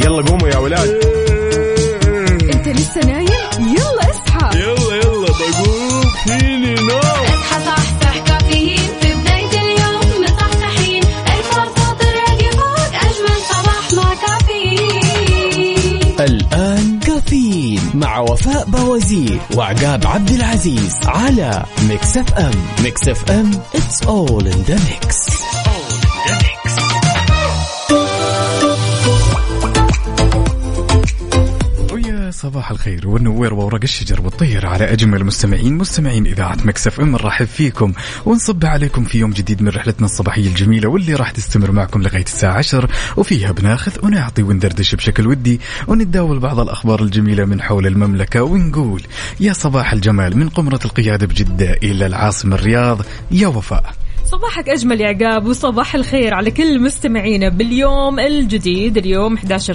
يلا قوموا يا ولاد. انت لسه نايم؟ يلا اصحى. يلا بقوم فيني نوم. اصحى صحصح كافيين في بداية اليوم مصحصحين. الفرصة تراقي فوق أجمل صباح مع كافيين. الآن كافيين مع وفاء بوازير وعقاب عبد العزيز على ميكس اف ام. ميكس اف ام it's all in the mix. صباح الخير والنوير وورق الشجر والطير على أجمل مستمعين إذاعة ميكس اف ام. نرحب فيكم ونصب عليكم في يوم جديد من رحلتنا الصباحية الجميلة واللي راح تستمر معكم لغاية الساعة 10، وفيها بناخذ ونعطي وندردش بشكل ودي ونتداول بعض الأخبار الجميلة من حول المملكة ونقول يا صباح الجمال من قمرة القيادة بجدة إلى العاصمة الرياض. يا وفاء صباحك أجمل يا عقاب، وصباح الخير على كل مستمعينا باليوم الجديد. اليوم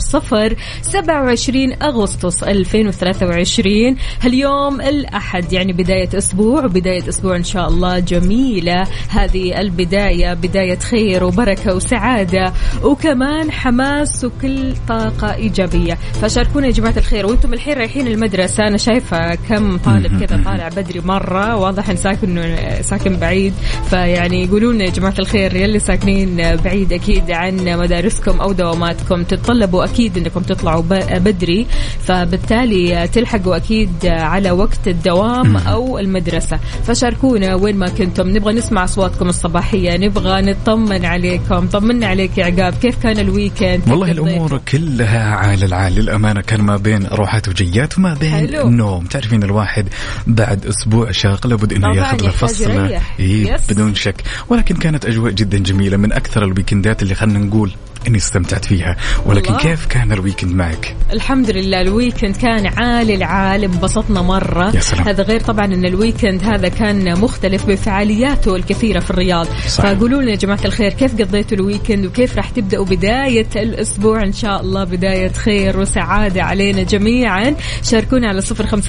11/27 أغسطس 2023، هاليوم الأحد، يعني بداية أسبوع، وبداية أسبوع إن شاء الله جميلة. هذه البداية بداية خير وبركة وسعادة وكمان حماس وكل طاقة إيجابية. فشاركونا يا جماعة الخير وانتم الحين رايحين المدرسة. أنا شايفة كم طالب كذا طالع بدري مرة، واضح إن ساكن بعيد، فيعني يقولون يا جماعة الخير يلي ساكنين بعيد أكيد عن مدارسكم أو دواماتكم تتطلبوا أكيد أنكم تطلعوا بدري، فبالتالي تلحقوا أكيد على وقت الدوام أو المدرسة. فشاركونا وين ما كنتم، نبغى نسمع أصواتكم الصباحية، نبغى نطمن عليكم. طمنا عليك يا عقاب، كيف كان الويكند؟ والله الأمور كلها عال العال للأمانة، كان ما بين روحات وجيات وما بين نوم. تعرفين الواحد بعد أسبوع شاق لابد أنه ياخذ له فصلة بدون شك، ولكن كانت أجواء جدا جميلة، من أكثر الويكندات اللي خلنا نقول إني استمتعت فيها. ولكن الله. كيف كان الويكند معك؟ الحمد لله الويكند كان عالي العال، انبسطنا مرة. هذا غير طبعا أن الويكند هذا كان مختلف بفعالياته الكثيرة في الرياض. فقولوا لنا يا جماعة الخير كيف قضيتوا الويكند وكيف راح تبدأوا بداية الأسبوع إن شاء الله، بداية خير وسعادة علينا جميعا. شاركونا على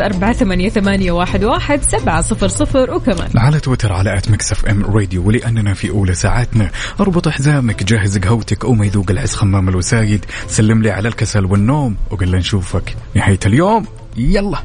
0548811700 وكمان على تويتر على @mixfm radio. ولأننا في أولى ساعاتنا اربط حزامك، جهز قهوتك أو ما يذوق العز خمام الوسايد، سلم لي على الكسل والنوم وقل لي نشوفك نهاية اليوم. يلا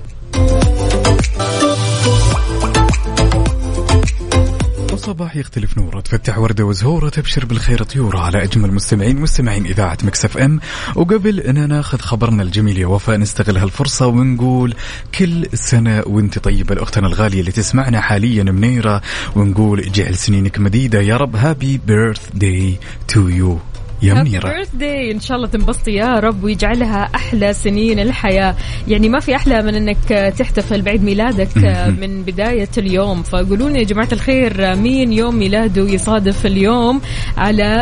صباح يختلف نوره، تفتح وردة وزهورة، تبشر بالخير طيورة على أجمل مستمعين إذاعة ميكس اف ام. وقبل أن ناخذ خبرنا الجميل يا وفاء، نستغل هالفرصة ونقول كل سنة وانت طيبة لأختنا الغالية اللي تسمعنا حاليا منيرة، ونقول جعل سنينك مديدة يا رب. هابي بيرث داي تو يو يا منيرة. بيرثداي، إن شاء الله تنبسطي يا رب ويجعلها أحلى سنين الحياة. يعني ما في أحلى من أنك تحتفل بعيد ميلادك من بداية اليوم. فقولون يا جماعة الخير مين يوم ميلاده يصادف اليوم على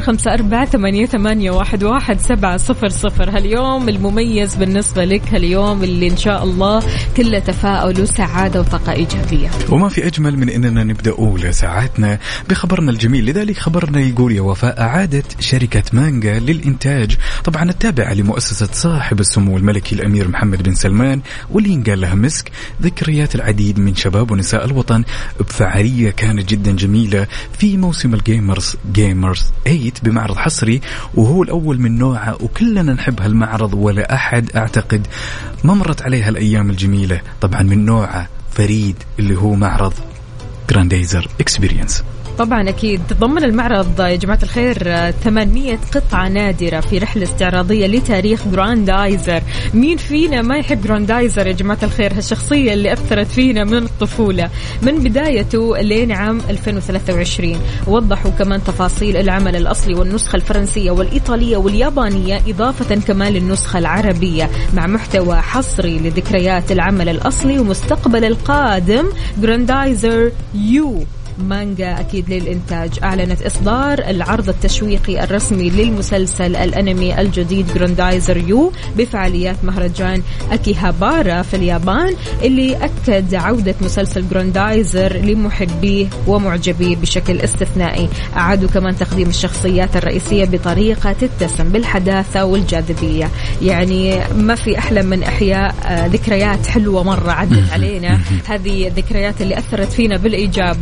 0548811700. هاليوم المميز بالنسبة لك، هاليوم اللي إن شاء الله كله تفاؤل وسعادة وطاقة إيجابية. وما في أجمل من أننا نبدأ أولى ساعاتنا بخبرنا الجميل. لذلك خبرنا يقول يا وفاء، أعادت شركة مانجا للإنتاج، طبعا التابعة لمؤسسة صاحب السمو الملكي الأمير محمد بن سلمان، واللي ينقال لها مسك، ذكريات العديد من شباب ونساء الوطن بفعالية كانت جدا جميلة في موسم الجيمرز 8 بمعرض حصري، وهو الأول من نوعه، وكلنا نحب هالمعرض ولا أحد أعتقد ما مرت عليها الأيام الجميلة طبعا من نوعه فريد، اللي هو معرض جراندايزر اكسبيرينس. طبعا أكيد تضمن المعرض يا جماعة الخير 800 قطعة نادرة في رحلة استعراضية لتاريخ جراندايزر. مين فينا ما يحب جراندايزر يا جماعة الخير؟ هالشخصية اللي أثرت فينا من الطفولة من بدايته لين عام 2023. وضحوا كمان تفاصيل العمل الأصلي والنسخة الفرنسية والإيطالية واليابانية، إضافة كمان للنسخة العربية، مع محتوى حصري لذكريات العمل الأصلي ومستقبل القادم. جراندايزر يو مانجا أكيد للإنتاج أعلنت إصدار العرض التشويقي الرسمي للمسلسل الأنمي الجديد جراندايزر يو بفعاليات مهرجان أكيهابارا في اليابان، اللي أكد عودة مسلسل جراندايزر لمحبيه ومعجبيه بشكل استثنائي. أعادوا كمان تقديم الشخصيات الرئيسية بطريقة تتسم بالحداثة والجاذبية. يعني ما في أحلى من إحياء ذكريات حلوة مرة عدت علينا، هذه الذكريات اللي أثرت فينا بالإيجاب، وهذه الذكريات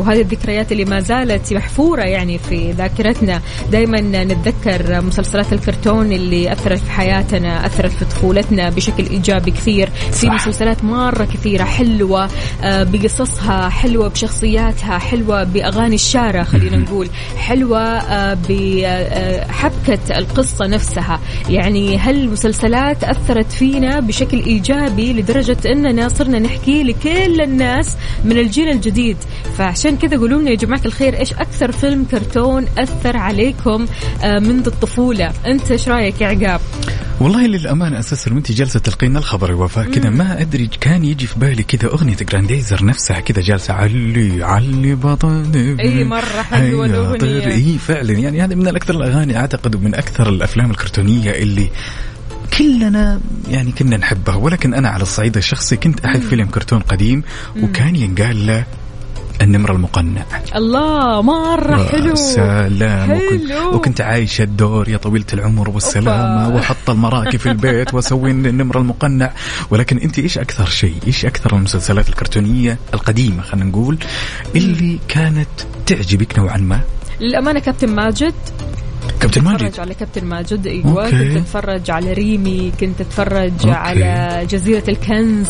الذكريات اللي ما زالت محفورة يعني في ذاكرتنا. دايما نتذكر مسلسلات الكرتون اللي أثرت في حياتنا، أثرت في طفولتنا بشكل إيجابي كثير. في مسلسلات مرة كثيرة حلوة بقصصها، حلوة بشخصياتها، حلوة بأغاني الشارع، خلينا نقول حلوة بحبكة القصة نفسها. يعني هالمسلسلات أثرت فينا بشكل إيجابي لدرجة أننا صرنا نحكي لكل الناس من الجيل الجديد. فعشان كذا قولوا لنا يا جماعة الخير إيش أكثر فيلم كرتون أثر عليكم منذ الطفولة؟ أنت إيش رأيك يا عقاب؟ والله للأمانة أساسا وانت جالسة تلقينا الخبر الوفاء كذا ما أدري كان يجي في بالي كذا أغنية جراندايزر نفسها كذا جالسة علي بطل. أي مرة حلوة الأغنية. إيه فعلا يعني هذه من أكثر الأغاني أعتقد ومن أكثر الأفلام الكرتونية اللي كلنا يعني كنا نحبها. ولكن أنا على الصعيد الشخصي كنت أحب فيلم كرتون قديم وكان ينقال له النمر المقنع. الله مرة حلو. سلام. وكنت عايش الدور يا طويلة العمر والسلامة وحط المراكب في البيت وسوي النمر المقنع. ولكن انت ايش اكثر شيء، ايش اكثر المسلسلات الكرتونية القديمة خلينا نقول اللي كانت تعجبك نوعا ما؟ للأمانة كابتن ماجد. كابتن ماجد. كنت على كابتن ماجد. ايوه كنت اتفرج على ريمي، كنت اتفرج على جزيرة الكنز.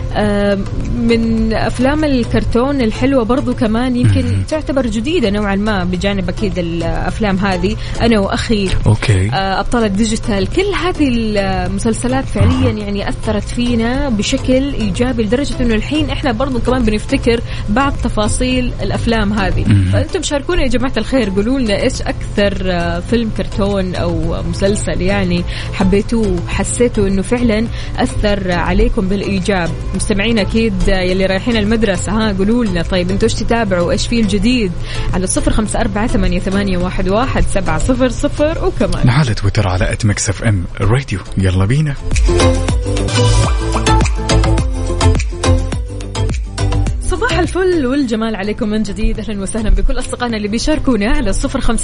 من افلام الكرتون الحلوة برضو كمان يمكن تعتبر جديدة نوعا ما بجانب اكيد الافلام هذه. انا واخي. ابطال الديجيتال. كل هذه المسلسلات فعليا يعني اثرت فينا بشكل ايجابي لدرجة انه الحين احنا برضو كمان بنفتكر بعض تفاصيل الافلام هذه. فانتم شاركونا يا جماعة الخير، قولوا لنا ايش اكثر فيلم كرتون أو مسلسل يعني حبيتوه حسيتوا أنه فعلا أثر عليكم بالإيجاب. مستمعين أكيد يلي رايحين المدرسة قولوا لنا طيب أنتوا إيش تتابعوا، إيش فيه الجديد على 0548811700 وكمان على تويتر على @mixfm راديو. يلا بينا. صباح الفل والجمال عليكم من جديد. أهلا وسهلا بكل أصدقائنا اللي بيشاركونا على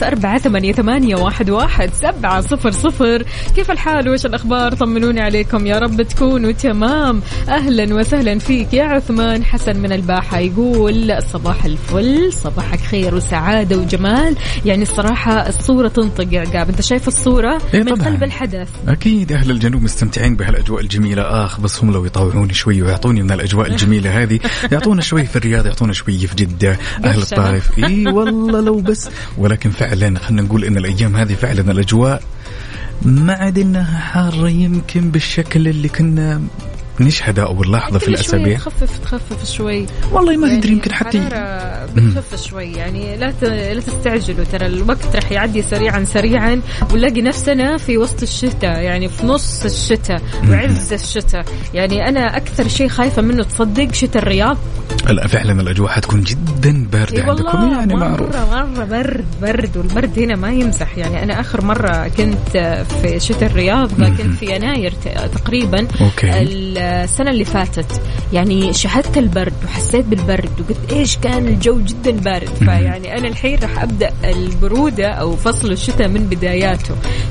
0548811700. كيف الحال وإيش الأخبار؟ طمنوني عليكم، يا رب تكونوا تمام. أهلا وسهلا فيك يا عثمان حسن من الباحة، يقول صباح الفل، صباحك خير وسعادة وجمال. يعني الصراحة الصورة تنطق يا عقاب، أنت شايف الصورة من قلب الحدث. أكيد أهل الجنوب مستمتعين بهالأجواء الجميلة. بس هم لو يطوعوني شوي ويعطوني من الأجواء الجميلة هذه، يعطونا شوي في الرياض، يعطونا شوي في جدة، أهل الطائف. والله لو بس. ولكن فعلا خلنا نقول إن الأيام هذه فعلا الأجواء ما عاد إنها حارة يمكن بالشكل اللي كنا نشهده أو اللحظة في الأسابيع. تخفف شوي. والله ما أدري يمكن حتى بتخفف شوي يعني لا تستعجلوا، ترى الوقت رح يعدي سريعا ونلاقي نفسنا في وسط الشتاء، يعني في نص الشتاء وعز الشتاء. يعني أنا أكثر شيء خايفة منه تصدق شتاء الرياض. لا فعلا الأجواء حتكون جدا باردة عندكم يعني مرة برد والبرد هنا ما يمزح. يعني أنا آخر مرة كنت في شتاء الرياض كنت في يناير تقريبا السنة اللي فاتت. يعني شهدت البرد وحسيت بالبرد وقلت إيش كان الجو جدا بارد. فيعني أنا الحين رح أبدأ البرودة أو فصل الشتاء من بداياته،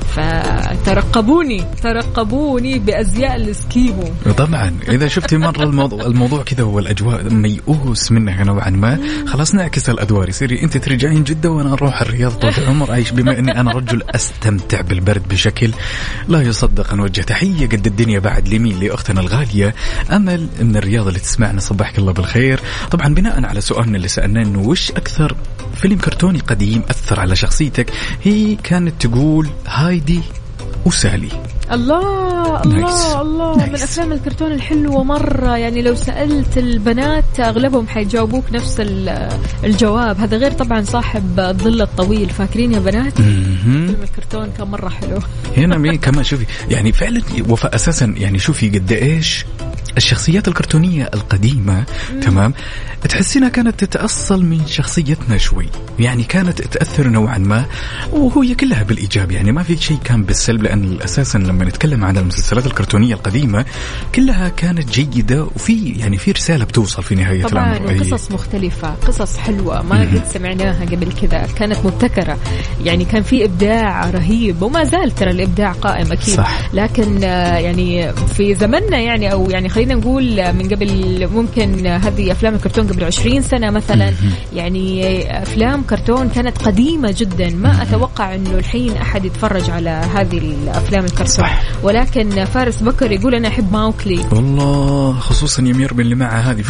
فترقبوني بأزياء الاسكيمو. طبعا إذا شفتي مرة الموضوع كذا والأجواء ميؤوس منها نوعا ما، خلاص نعكس الأدوار. يصيري أنت ترجعين جدة وأنا أروح الرياض طول العمر عايش، بما أني أنا رجل أستمتع بالبرد بشكل لا يصدق. نوجه تحية قد الدنيا بعد لمين لأختنا الغالية أمل من الرياض اللي تسمعنا، صباحك الله بالخير. طبعا بناء على سؤالنا اللي سألناه إنه وش أكثر فيلم كرتوني قديم أثر على شخصيتك، هي كانت تقول هايدي وسالي. الله من أفلام الكرتون الحلوة مرة. يعني لو سألت البنات أغلبهم حيجاوبوك نفس الجواب هذا، غير طبعا صاحب الظل الطويل. فاكرين يا بنات فيلم الكرتون كان مرة حلو. هنا كمان شوفي يعني فعلا وفاء أساسا يعني شوفي قد إيش الشخصيات الكرتونية القديمة تمام تحسينها كانت تتأصل من شخصيتنا شوي، يعني كانت تأثر نوعا ما وهي كلها بالإيجاب. يعني ما في شيء كان بالسلب، لأن أساسا لما نتكلم عن المسلسلات الكرتونية القديمة كلها كانت جيدة وفي يعني في رسالة بتوصل في نهاية الأمر. طبعا قصص مختلفة، قصص حلوة ما قد سمعناها قبل كذا، كانت مبتكرة. يعني كان في إبداع رهيب وما زال ترى الإبداع قائم أكيد صح. لكن يعني في زمننا يعني أو يعني خلينا خلينا نقول من قبل، ممكن هذه أفلام الكرتون قبل 20 سنة مثلا، يعني أفلام كرتون كانت قديمة جدا، ما أتوقع أنه الحين أحد يتفرج على هذه الأفلام الكرتون صح. ولكن فارس بكر يقول أنا أحب ماوكلي والله، خصوصا يمير باللي معها هذه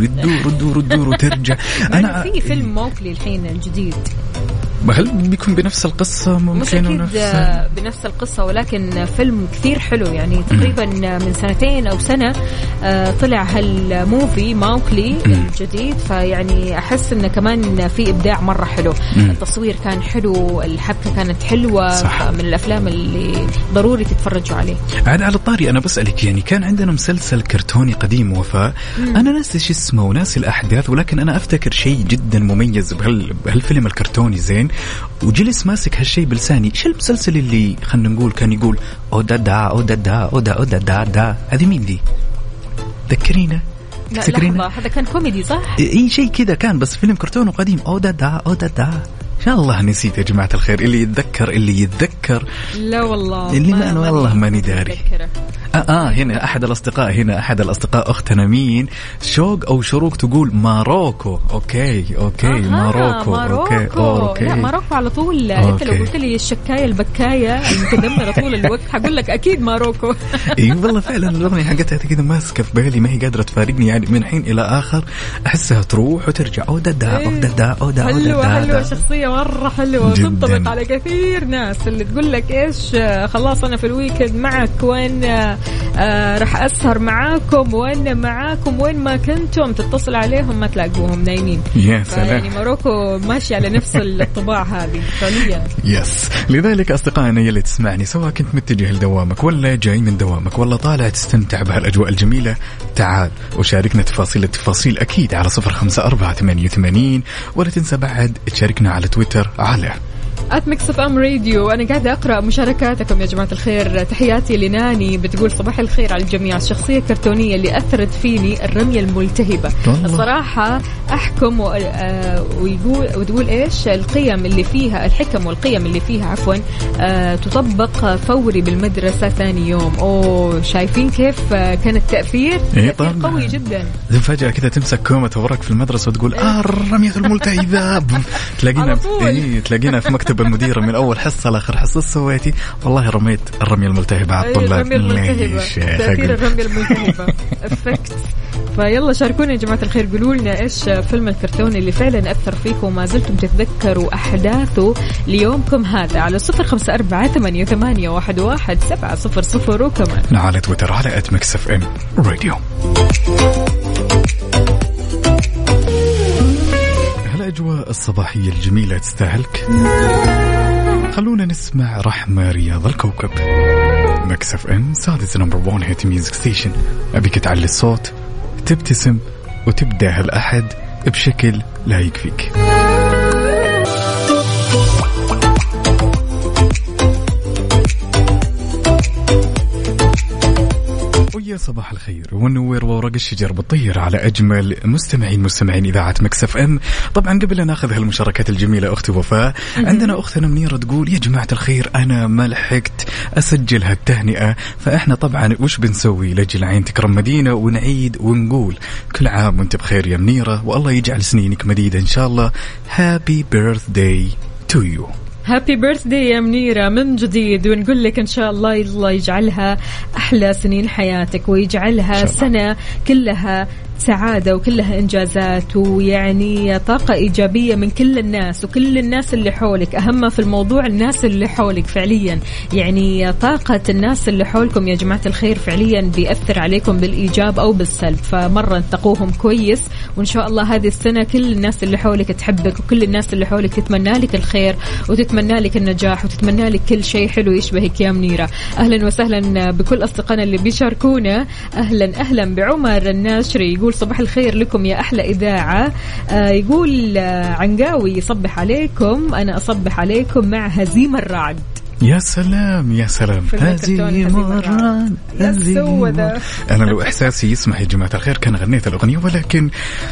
تدور وترجع. أنا في فيلم ماوكلي الحين الجديد، هل بيكون بنفس القصة؟ ممكن بنفس القصة، ولكن فيلم كثير حلو يعني. تقريبا من 2 أو سنة طلع هالموفي ماوكلي الجديد، فيعني أحس إنه كمان في إبداع مرة حلو. التصوير كان حلو، الحبكة كانت حلوة صح. من الأفلام اللي ضروري تتفرجوا عليه. عاد على الطاري أنا بسألك، يعني كان عندنا مسلسل كرتوني قديم وفاء، أنا ناسي شو اسمه وناسي الأحداث، ولكن أنا أفتكر شيء جدا مميز بهالفيلم الكرتوني زين، وجلس ماسك هالشيء بلساني. شو المسلسل اللي خلنا نقول كان يقول أودا دا أودا دا أودا أودا دا دا؟ هذه مين دي؟ ذكرينا. لا لحظة، هذا كان كوميدي صح؟ إيه شيء كذا كان، بس فيلم كرتون وقديم. أودا دا أودا دا. إن شاء الله نسيت يا جماعة الخير، اللي يتذكر. لا والله اللي ما أنا والله ماني داري. هنا أحد الأصدقاء أختنا مين شوق أو شروق تقول ماروكو. أوكي ماروكو. أوكي لا ماروكو على طول. أنت لو قلت لي الشكاية البكاية المتدمرة طول الوقت هقول لك أكيد ماروكو. إيه والله فعلا الأغنية حقتها كذا ماسكة في بالي، ما هي قادرة تفارقني يعني من حين إلى آخر، أحسها تروح وترجع. أودا حلوة شخصية مرة حلوة، وتنطبق على كثير ناس اللي تقول لك إيش خلاص أنا في الويكند معك، وين راح أسهر معاكم، وين معاكم وين ما كنتم، تتصل عليهم ما تلاقوهم نايمين. يا سلام، يعني ماروكو ماشي على نفس الطباع هذه فعليا. يس، لذلك أصدقائنا يلي تسمعني، سواء كنت متجه لدوامك ولا جاي من دوامك ولا طالع تستمتع بهالأجواء الجميلة، تعال وشاركنا التفاصيل أكيد على 054881، ولا تنسى بعد تشاركنا على تويتر على @mixfm راديو. أنا قاعدة أقرأ مشاركاتكم يا جماعة الخير. تحياتي لناني بتقول صباح الخير على الجميع، الشخصية الكرتونية اللي أثرت فيني الرمية الملتهبة الصراحة. أحكم وتقول إيش الحكم والقيم اللي فيها عفوا تطبق فوري بالمدرسة ثاني يوم. شايفين كيف كان التأثير؟ قوي جدا. فجأة كذا تمسك كومة ورق في المدرسة وتقول الرمية الملتهبة. تلاقينا في مكتب المدير من أول حصة لآخر حصة سويتي والله رميت الرمية الملتهبة على الطلاب. تأثير الرمية الملتهبة افكت. فيلا شاركونا يا جماعة الخير، قولوا لنا إيش فيلم الكرتون اللي فعلا أثر فيكم وما زلتم تتذكروا أحداثه ليومكم هذا على 0548811700 وكمان على تويتر على @mixfm راديو. الأجواء الصباحية الجميلة تستاهلك. خلونا نسمع رحمة رياض الكوكب. ميكس اف ام سادس نمبر 1 هيت ميوزك ستيشن. أبيك تعلي الصوت، تبتسم، وتبدأ هالأحد بشكل لا يكفيك. ويا صباح الخير والنور وورق الشجر بتطير على أجمل مستمعين إذاعة ميكس اف ام. طبعا قبل أن ناخذ هالمشاركات الجميلة أختي وفاء، عندنا أختنا منيرة تقول يا جماعة الخير أنا ما لحقت أسجل هالتهنئة، فإحنا طبعا وش بنسوي؟ لجل عين تكرم مدينة ونعيد ونقول كل عام وانت بخير يا منيرة، والله يجعل سنينك مديدة إن شاء الله. Happy birthday to you. هابي بيرثدي يا منيرة من جديد، ونقول لك إن شاء الله يجعلها أحلى سنين حياتك، ويجعلها سنة كلها سعادة وكلها إنجازات، ويعني طاقة إيجابية من كل الناس وكل الناس اللي حولك. أهم في الموضوع الناس اللي حولك فعليا، يعني طاقة الناس اللي حولكم يا جماعة الخير فعليا بيأثر عليكم بالإيجاب أو بالسلب، فمرة انتقوهم كويس. وإن شاء الله هذه السنة كل الناس اللي حولك تحبك، وكل الناس اللي حولك تتمنى لك الخير وتتمنى لك النجاح وتتمنى لك كل شيء حلو يشبهك يا منيرة. أهلا وسهلا بكل أصدقائنا اللي بيشاركونا. أهلا بعمر الناشري، يقول صباح الخير لكم يا أحلى إذاعة. يقول عنقاوي يصبح عليكم، أنا أصبح عليكم مع هزيم الرعد. يا سلام يا سلام، هذه مرة أنا لو إحساسي يسمح يا جماعة الخير كان غنيت الأغنية، ولكن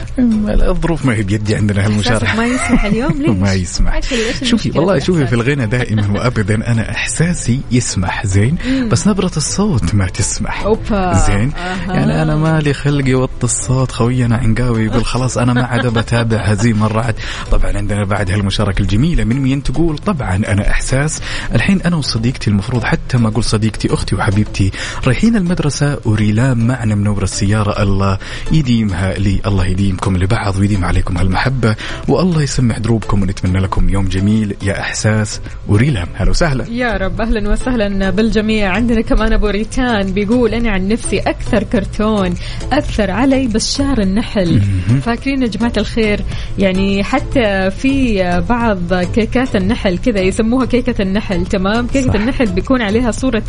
الظروف ما هي بيدي عندنا هالمشاركة. ما يسمح اليوم ليش؟ ما يسمح. شوفي والله شوفي في الغنى دائما وأبدا أنا إحساسي يسمح زين، بس نبرة الصوت ما تسمح. زين يعني أنا مالي خلقي وط الصوت خوينا عنقاوي يقول خلاص أنا ما عاد بتابع هزيمة الرعد. طبعا عندنا بعد هالمشاركة الجميلة من مين تقول طبعا أنا إحساس الحين أنا وصديقتي، المفروض حتى ما أقول صديقتي أختي وحبيبتي، رايحين المدرسة وريلام معنا منور السيارة، الله يديمها لي، الله يديمكم لبعض ويديم عليكم هالمحبة، والله يسمح دروبكم، ونتمنى لكم يوم جميل يا إحساس وريلام. هلا وسهلا يا رب، أهلا وسهلا بالجميع. عندنا كمان أبو ريتان بيقول أنا عن نفسي أكثر كرتون أثر علي بشار النحل. فاكرين يا جماعة الخير يعني حتى في بعض كيكات النحل كذا يسموها كيكة النحل، تمام؟ كيكة النحل بيكون عليها صورة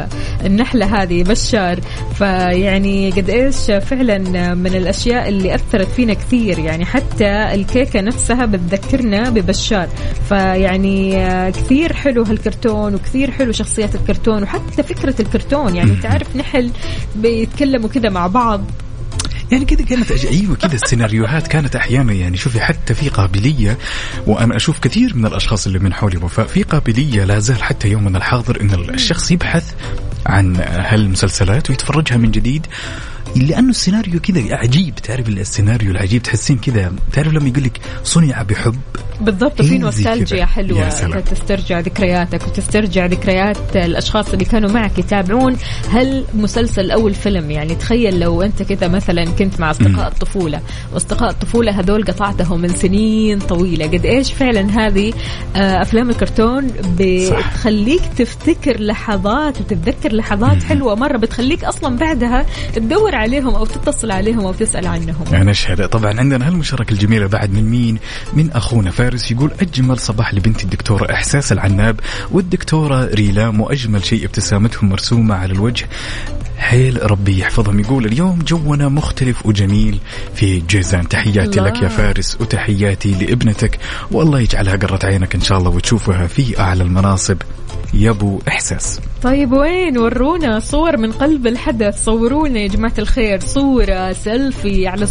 النحلة هذه بشار. فيعني قد إيش فعلا من الأشياء اللي أثرت فينا كثير، يعني حتى الكيكة نفسها بتذكرنا ببشار. فيعني كثير حلو هالكرتون وكثير حلو شخصيات الكرتون وحتى فكرة الكرتون، يعني تعرف نحل بيتكلموا كده مع بعض، يعني كده كانت أيوة كده السيناريوهات كانت أحيانا يعني شوفي حتى في قابلية، وأنا أشوف كثير من الأشخاص اللي من حولي وفاء في قابلية لا زال حتى يومنا الحاضر إن الشخص يبحث عن هالمسلسلات ويتفرجها من جديد، لأنه السيناريو كذا عجيب. تعرف السيناريو العجيب تحسين كذا، تعرف لما يقولك صنع بحب بالضبط، في نوستالجيا حلوة تسترجع ذكرياتك وتسترجع ذكريات الأشخاص اللي كانوا معك يتابعون هالمسلسل أو الفيلم. يعني تخيل لو أنت كذا مثلا كنت مع أصدقاء الطفولة، وأصدقاء الطفولة هذول قطعتهم من سنين طويلة، قد إيش فعلا هذه أفلام الكرتون بتخليك تفتكر لحظات وتتذكر لحظات حلوة مرة، بتخليك أصلا بعدها تدور عليهم أو تتصل عليهم أو تسأل عنهم. أنا أشهد. طبعا عندنا هالمشاركة الجميلة بعد من مين؟ من أخونا فارس يقول أجمل صباح لبنتي الدكتورة إحساس العناب والدكتورة ريلام، وأجمل شيء ابتسامتهم مرسومة على الوجه، حيل ربي يحفظهم. يقول اليوم جونا مختلف وجميل في جيزان. تحياتي لك يا فارس وتحياتي لابنتك، والله يجعلها قرة عينك إن شاء الله وتشوفها في أعلى المناصب يا أبو إحساس. طيب وين؟ ورونا صور من قلب الحدث، صورونا يا جماعة الخير صورة سيلفي على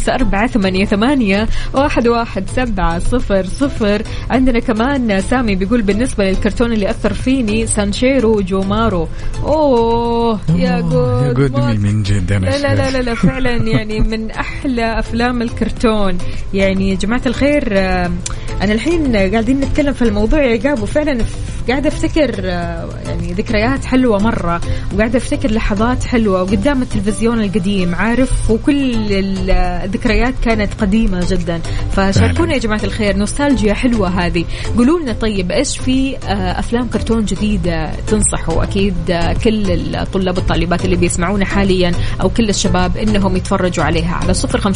0548811700. عندنا كمان سامي بيقول بالنسبة للكرتون اللي أثر فيني سانشيرو وجومارو. يا جود من جد. لا فعلا يعني من أحلى أفلام الكرتون. يعني يا جماعة الخير أنا الحين قاعدين نتكلم في الموضوع يا جابو، فعلا قاعدة أفتكر يعني ذكريات حلوة مرة، وقاعدة أفتكر لحظات حلوة وقدام التلفزيون القديم عارف، وكل الذكريات كانت قديمة جدا. فشاركونا يا جماعة الخير نوستالجيا حلوة هذه. قولوا لنا طيب إيش في أفلام كرتون جديدة تنصحوا أكيد كل الطلاب والطالبات اللي بيسمعونا حاليا أو كل الشباب إنهم يتفرجوا عليها على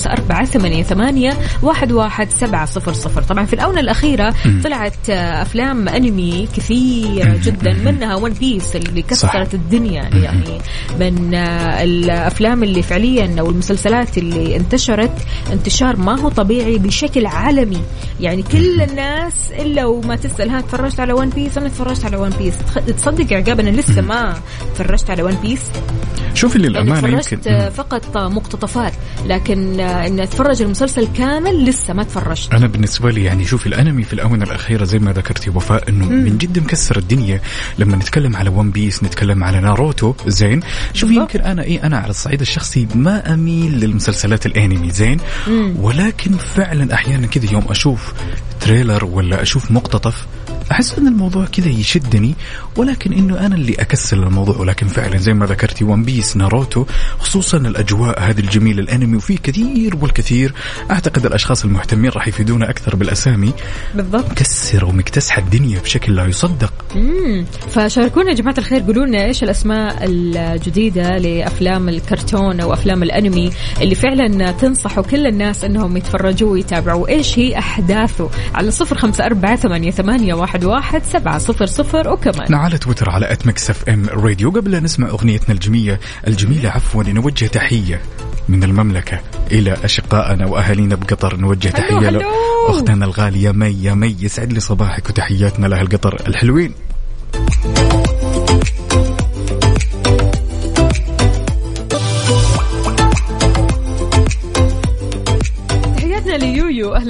0548811700. طبعا في الآونة الأخيرة طلعت أفلام أنمي كثيرة جدا، منها ون بيس اللي كسرت الدنيا، يعني من الأفلام اللي فعليا أو المسلسلات اللي انتشرت انتشار ما هو طبيعي بشكل عالمي. يعني كل الناس إلا وما تسأل ها تفرجت على ون بيس؟ أنا تفرجت على ون بيس. تصدق يا عقاب أنا لسه ما تفرجت على ون بيس. شوفي للأمانة يمكن فقط مقتطفات، لكن إن أتفرج المسلسل كامل لسه ما تفرجت. أنا بالنسبة لي يعني شوفي الأنمي في الآونة الأخيرة زي ما ذكرتي وفاء إنه من جد مكسر الدنيا. لما نتكلم على ون بيس، نتكلم على ناروتو، زين شوفي يمكن أنا على الصعيد الشخصي ما أميل للمسلسلات الأنمي زين، ولكن فعلا أحيانا كذا يوم أشوف تريلر ولا أشوف مقتطف أحس أن الموضوع كذا يشدني، ولكن إنه أنا اللي أكسل الموضوع. ولكن فعلا زي ما ذكرتي ون بيس، ناروتو، خصوصا الأجواء هذه الجميلة الأنمي، وفي كثير والكثير. أعتقد الأشخاص المهتمين راح يفيدونا أكثر بالأسامي. بالضبط، مكسر ومكتسح الدنيا بشكل لا يصدق. فشاركونا يا جماعة الخير، قولوا لنا إيش الأسماء الجديدة لأفلام الكرتون أو أفلام الأنمي اللي فعلا تنصحوا كل الناس أنهم يتفرجوا ويتابعوا. إيش هي أحداثه على 0548811700. وكمان على تويتر على @mixfm راديو. قبل لا نسمع أغنيتنا الجميلة عفوا، نوجه تحية من المملكة إلى أشقائنا وأهالينا بقطر. نوجه تحية لأختنا الغالية مي. يسعد لي صباحك وتحياتنا لها القطر الحلوين.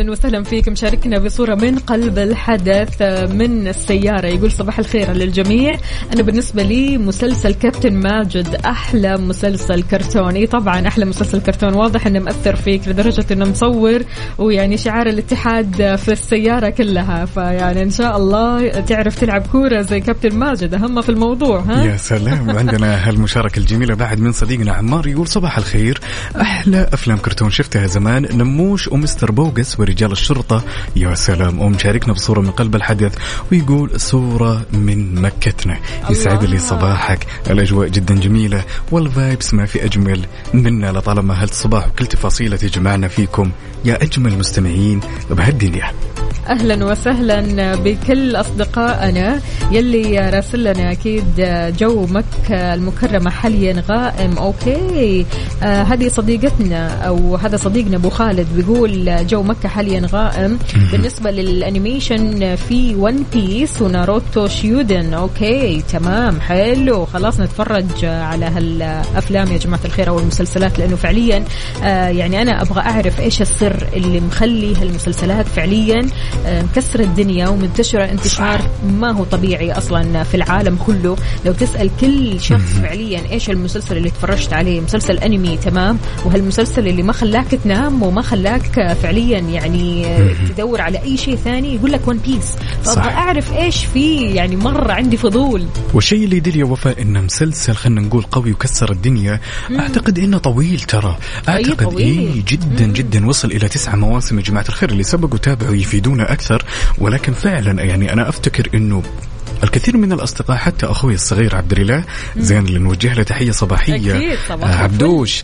أهلا وسهلا فيك. مشاركنا بصورة من قلب الحدث من السيارة. يقول صباح الخير للجميع. أنا بالنسبة لي مسلسل كابتن ماجد أحلى مسلسل كرتوني. طبعا أحلى مسلسل كرتون، واضح أنه مأثر فيك لدرجة أنه مصور ويعني شعار الاتحاد في السيارة كلها. فيعني إن شاء الله تعرف تلعب كورة زي كابتن ماجد، أهم في الموضوع. ها يا سلام. وعندنا هالمشاركة الجميلة بعد من صديقنا عمار. يقول صباح الخير، أحلى أفلام كرتون شفتها زمان نموش ومستر بوغس ورجال الشرطة. يا سلام. ومشاركنا بصورة من قلب الحدث ويقول صورة من مكتنا. يسعد لي صباحك، الأجواء جدا جميلة والفايبس ما في أجمل منا لطالما هالصباح وكل تفاصيله تجمعنا فيكم يا أجمل مستمعين بهالدنيا. أهلا وسهلا بكل أصدقائنا يلي راسل لنا. أكيد جو مكة المكرمة حاليا غائم. أوكي هذه صديقتنا أو هذا صديقنا أبو خالد بيقول جو مكة حاليا غائم. بالنسبة للأنيميشن في ون بيس وناروتو شيودن. أوكي تمام حلو، خلاص نتفرج على هالأفلام يا جماعة الخير أو المسلسلات، لأنه فعليا يعني أنا أبغى أعرف إيش السر اللي مخلي هالمسلسلات فعليا مكسر الدنيا ومنتشرة انتشار ما هو طبيعي أصلا في العالم كله. لو تسأل كل شخص فعليا إيش المسلسل اللي تفرجت عليه، مسلسل أنمي تمام، وهالمسلسل اللي ما خلاك تنام وما خلاك فعليا يعني تدور على أي شيء ثاني، يقول لك ون بيس. فأبغى أعرف إيش فيه، يعني مرة عندي فضول. والشيء اللي يدل يا وفاء إنه مسلسل خلنا نقول قوي وكسر الدنيا. أعتقد إنه طويل ترى، أعتقد جدا جدا وصل إلى 9 مواسم يا جماعة الخير. اللي سبقوا تابعوا يفيدونا أكثر، ولكن فعلا يعني أنا أفتكر إنه الكثير من الأصدقاء حتى أخوي الصغير عبد الله زين اللي نوجه له تحية صباحية عبدوش،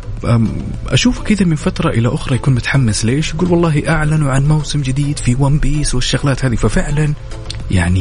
أشوفه كذا من فترة إلى أخرى يكون متحمس. ليش؟ يقول والله أعلنوا عن موسم جديد في ون بيس والشغلات هذه. ففعلا يعني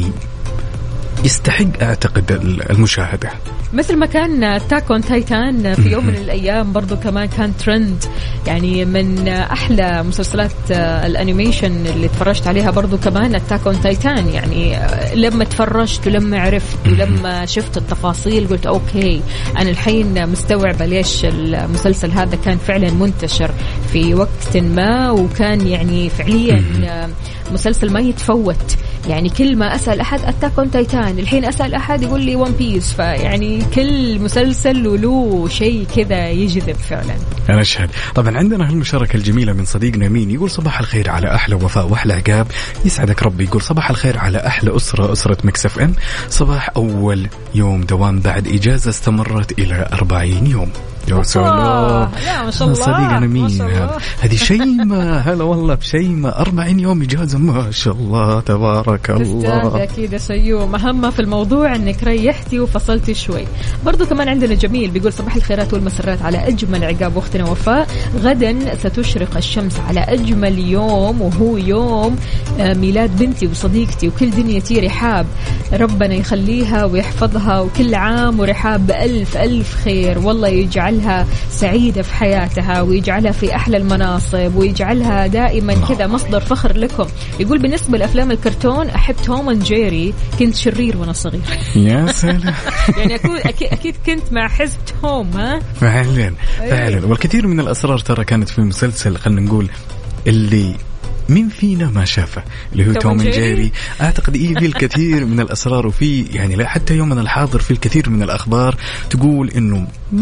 يستحق أعتقد المشاهدة، مثل ما كان أتاك أون تايتان في يوم من الأيام برضو كمان كان ترند، يعني من أحلى مسلسلات الأنيميشن اللي تفرجت عليها برضو كمان أتاك أون تايتان. يعني لما تفرجت ولما عرفت ولما شفت التفاصيل قلت أوكي أنا الحين مستوعبة ليش المسلسل هذا كان فعلا منتشر في وقت ما، وكان يعني فعليا مسلسل ما يتفوت. يعني كل ما أسأل أحد أتاك أون تايتان، الحين أسأل أحد يقول لي ون بيس. فيعني كل مسلسل له شيء كذا يجذب فعلا. أنا أشهد. طبعا عندنا هالمشاركة الجميلة من صديقنا مين. يقول صباح الخير على أحلى وفاء وأحلى عقاب. يسعدك ربي. يقول صباح الخير على أحلى أسرة ميكس اف ام. صباح أول يوم دوام بعد إجازة استمرت إلى 40 يوم. يا سلام. ما شاء الله. صديقنا مين هذه شيمة. هلا والله بشيمة 40 يوم إجازة، ما شاء الله تبارك الله. أكيد شيوم. أهم في الموضوع أنك ريحتي وفصلتي شوي. برضو كمان عندنا جميل بيقول صباح الخيرات والمسرات على أجمل عقاب واختنا وفاء. غدا ستشرق الشمس على أجمل يوم، وهو يوم ميلاد بنتي وصديقتي وكل دنيتي رحاب. ربنا يخليها ويحفظها، وكل عام ورحاب بألف ألف خير، والله يجعلها سعيدة في حياتها ويجعلها في أحلى المناصب ويجعلها دائما كذا مصدر فخر لكم. يقول بالنسبة لأفلام الكرتون أحب توم اند جيري، كنت شرير وأنا صغير. يا سلام. يعني أكيد كنت مع حزب توم. ها فعلا. والكثير من الأسرار ترى كانت في مسلسل خلنا نقول اللي مين فينا ما شافه اللي هو توم اند جيري. أعتقد في الكثير من الأسرار، وفي يعني لا حتى يومنا الحاضر في الكثير من الأخبار تقول إنه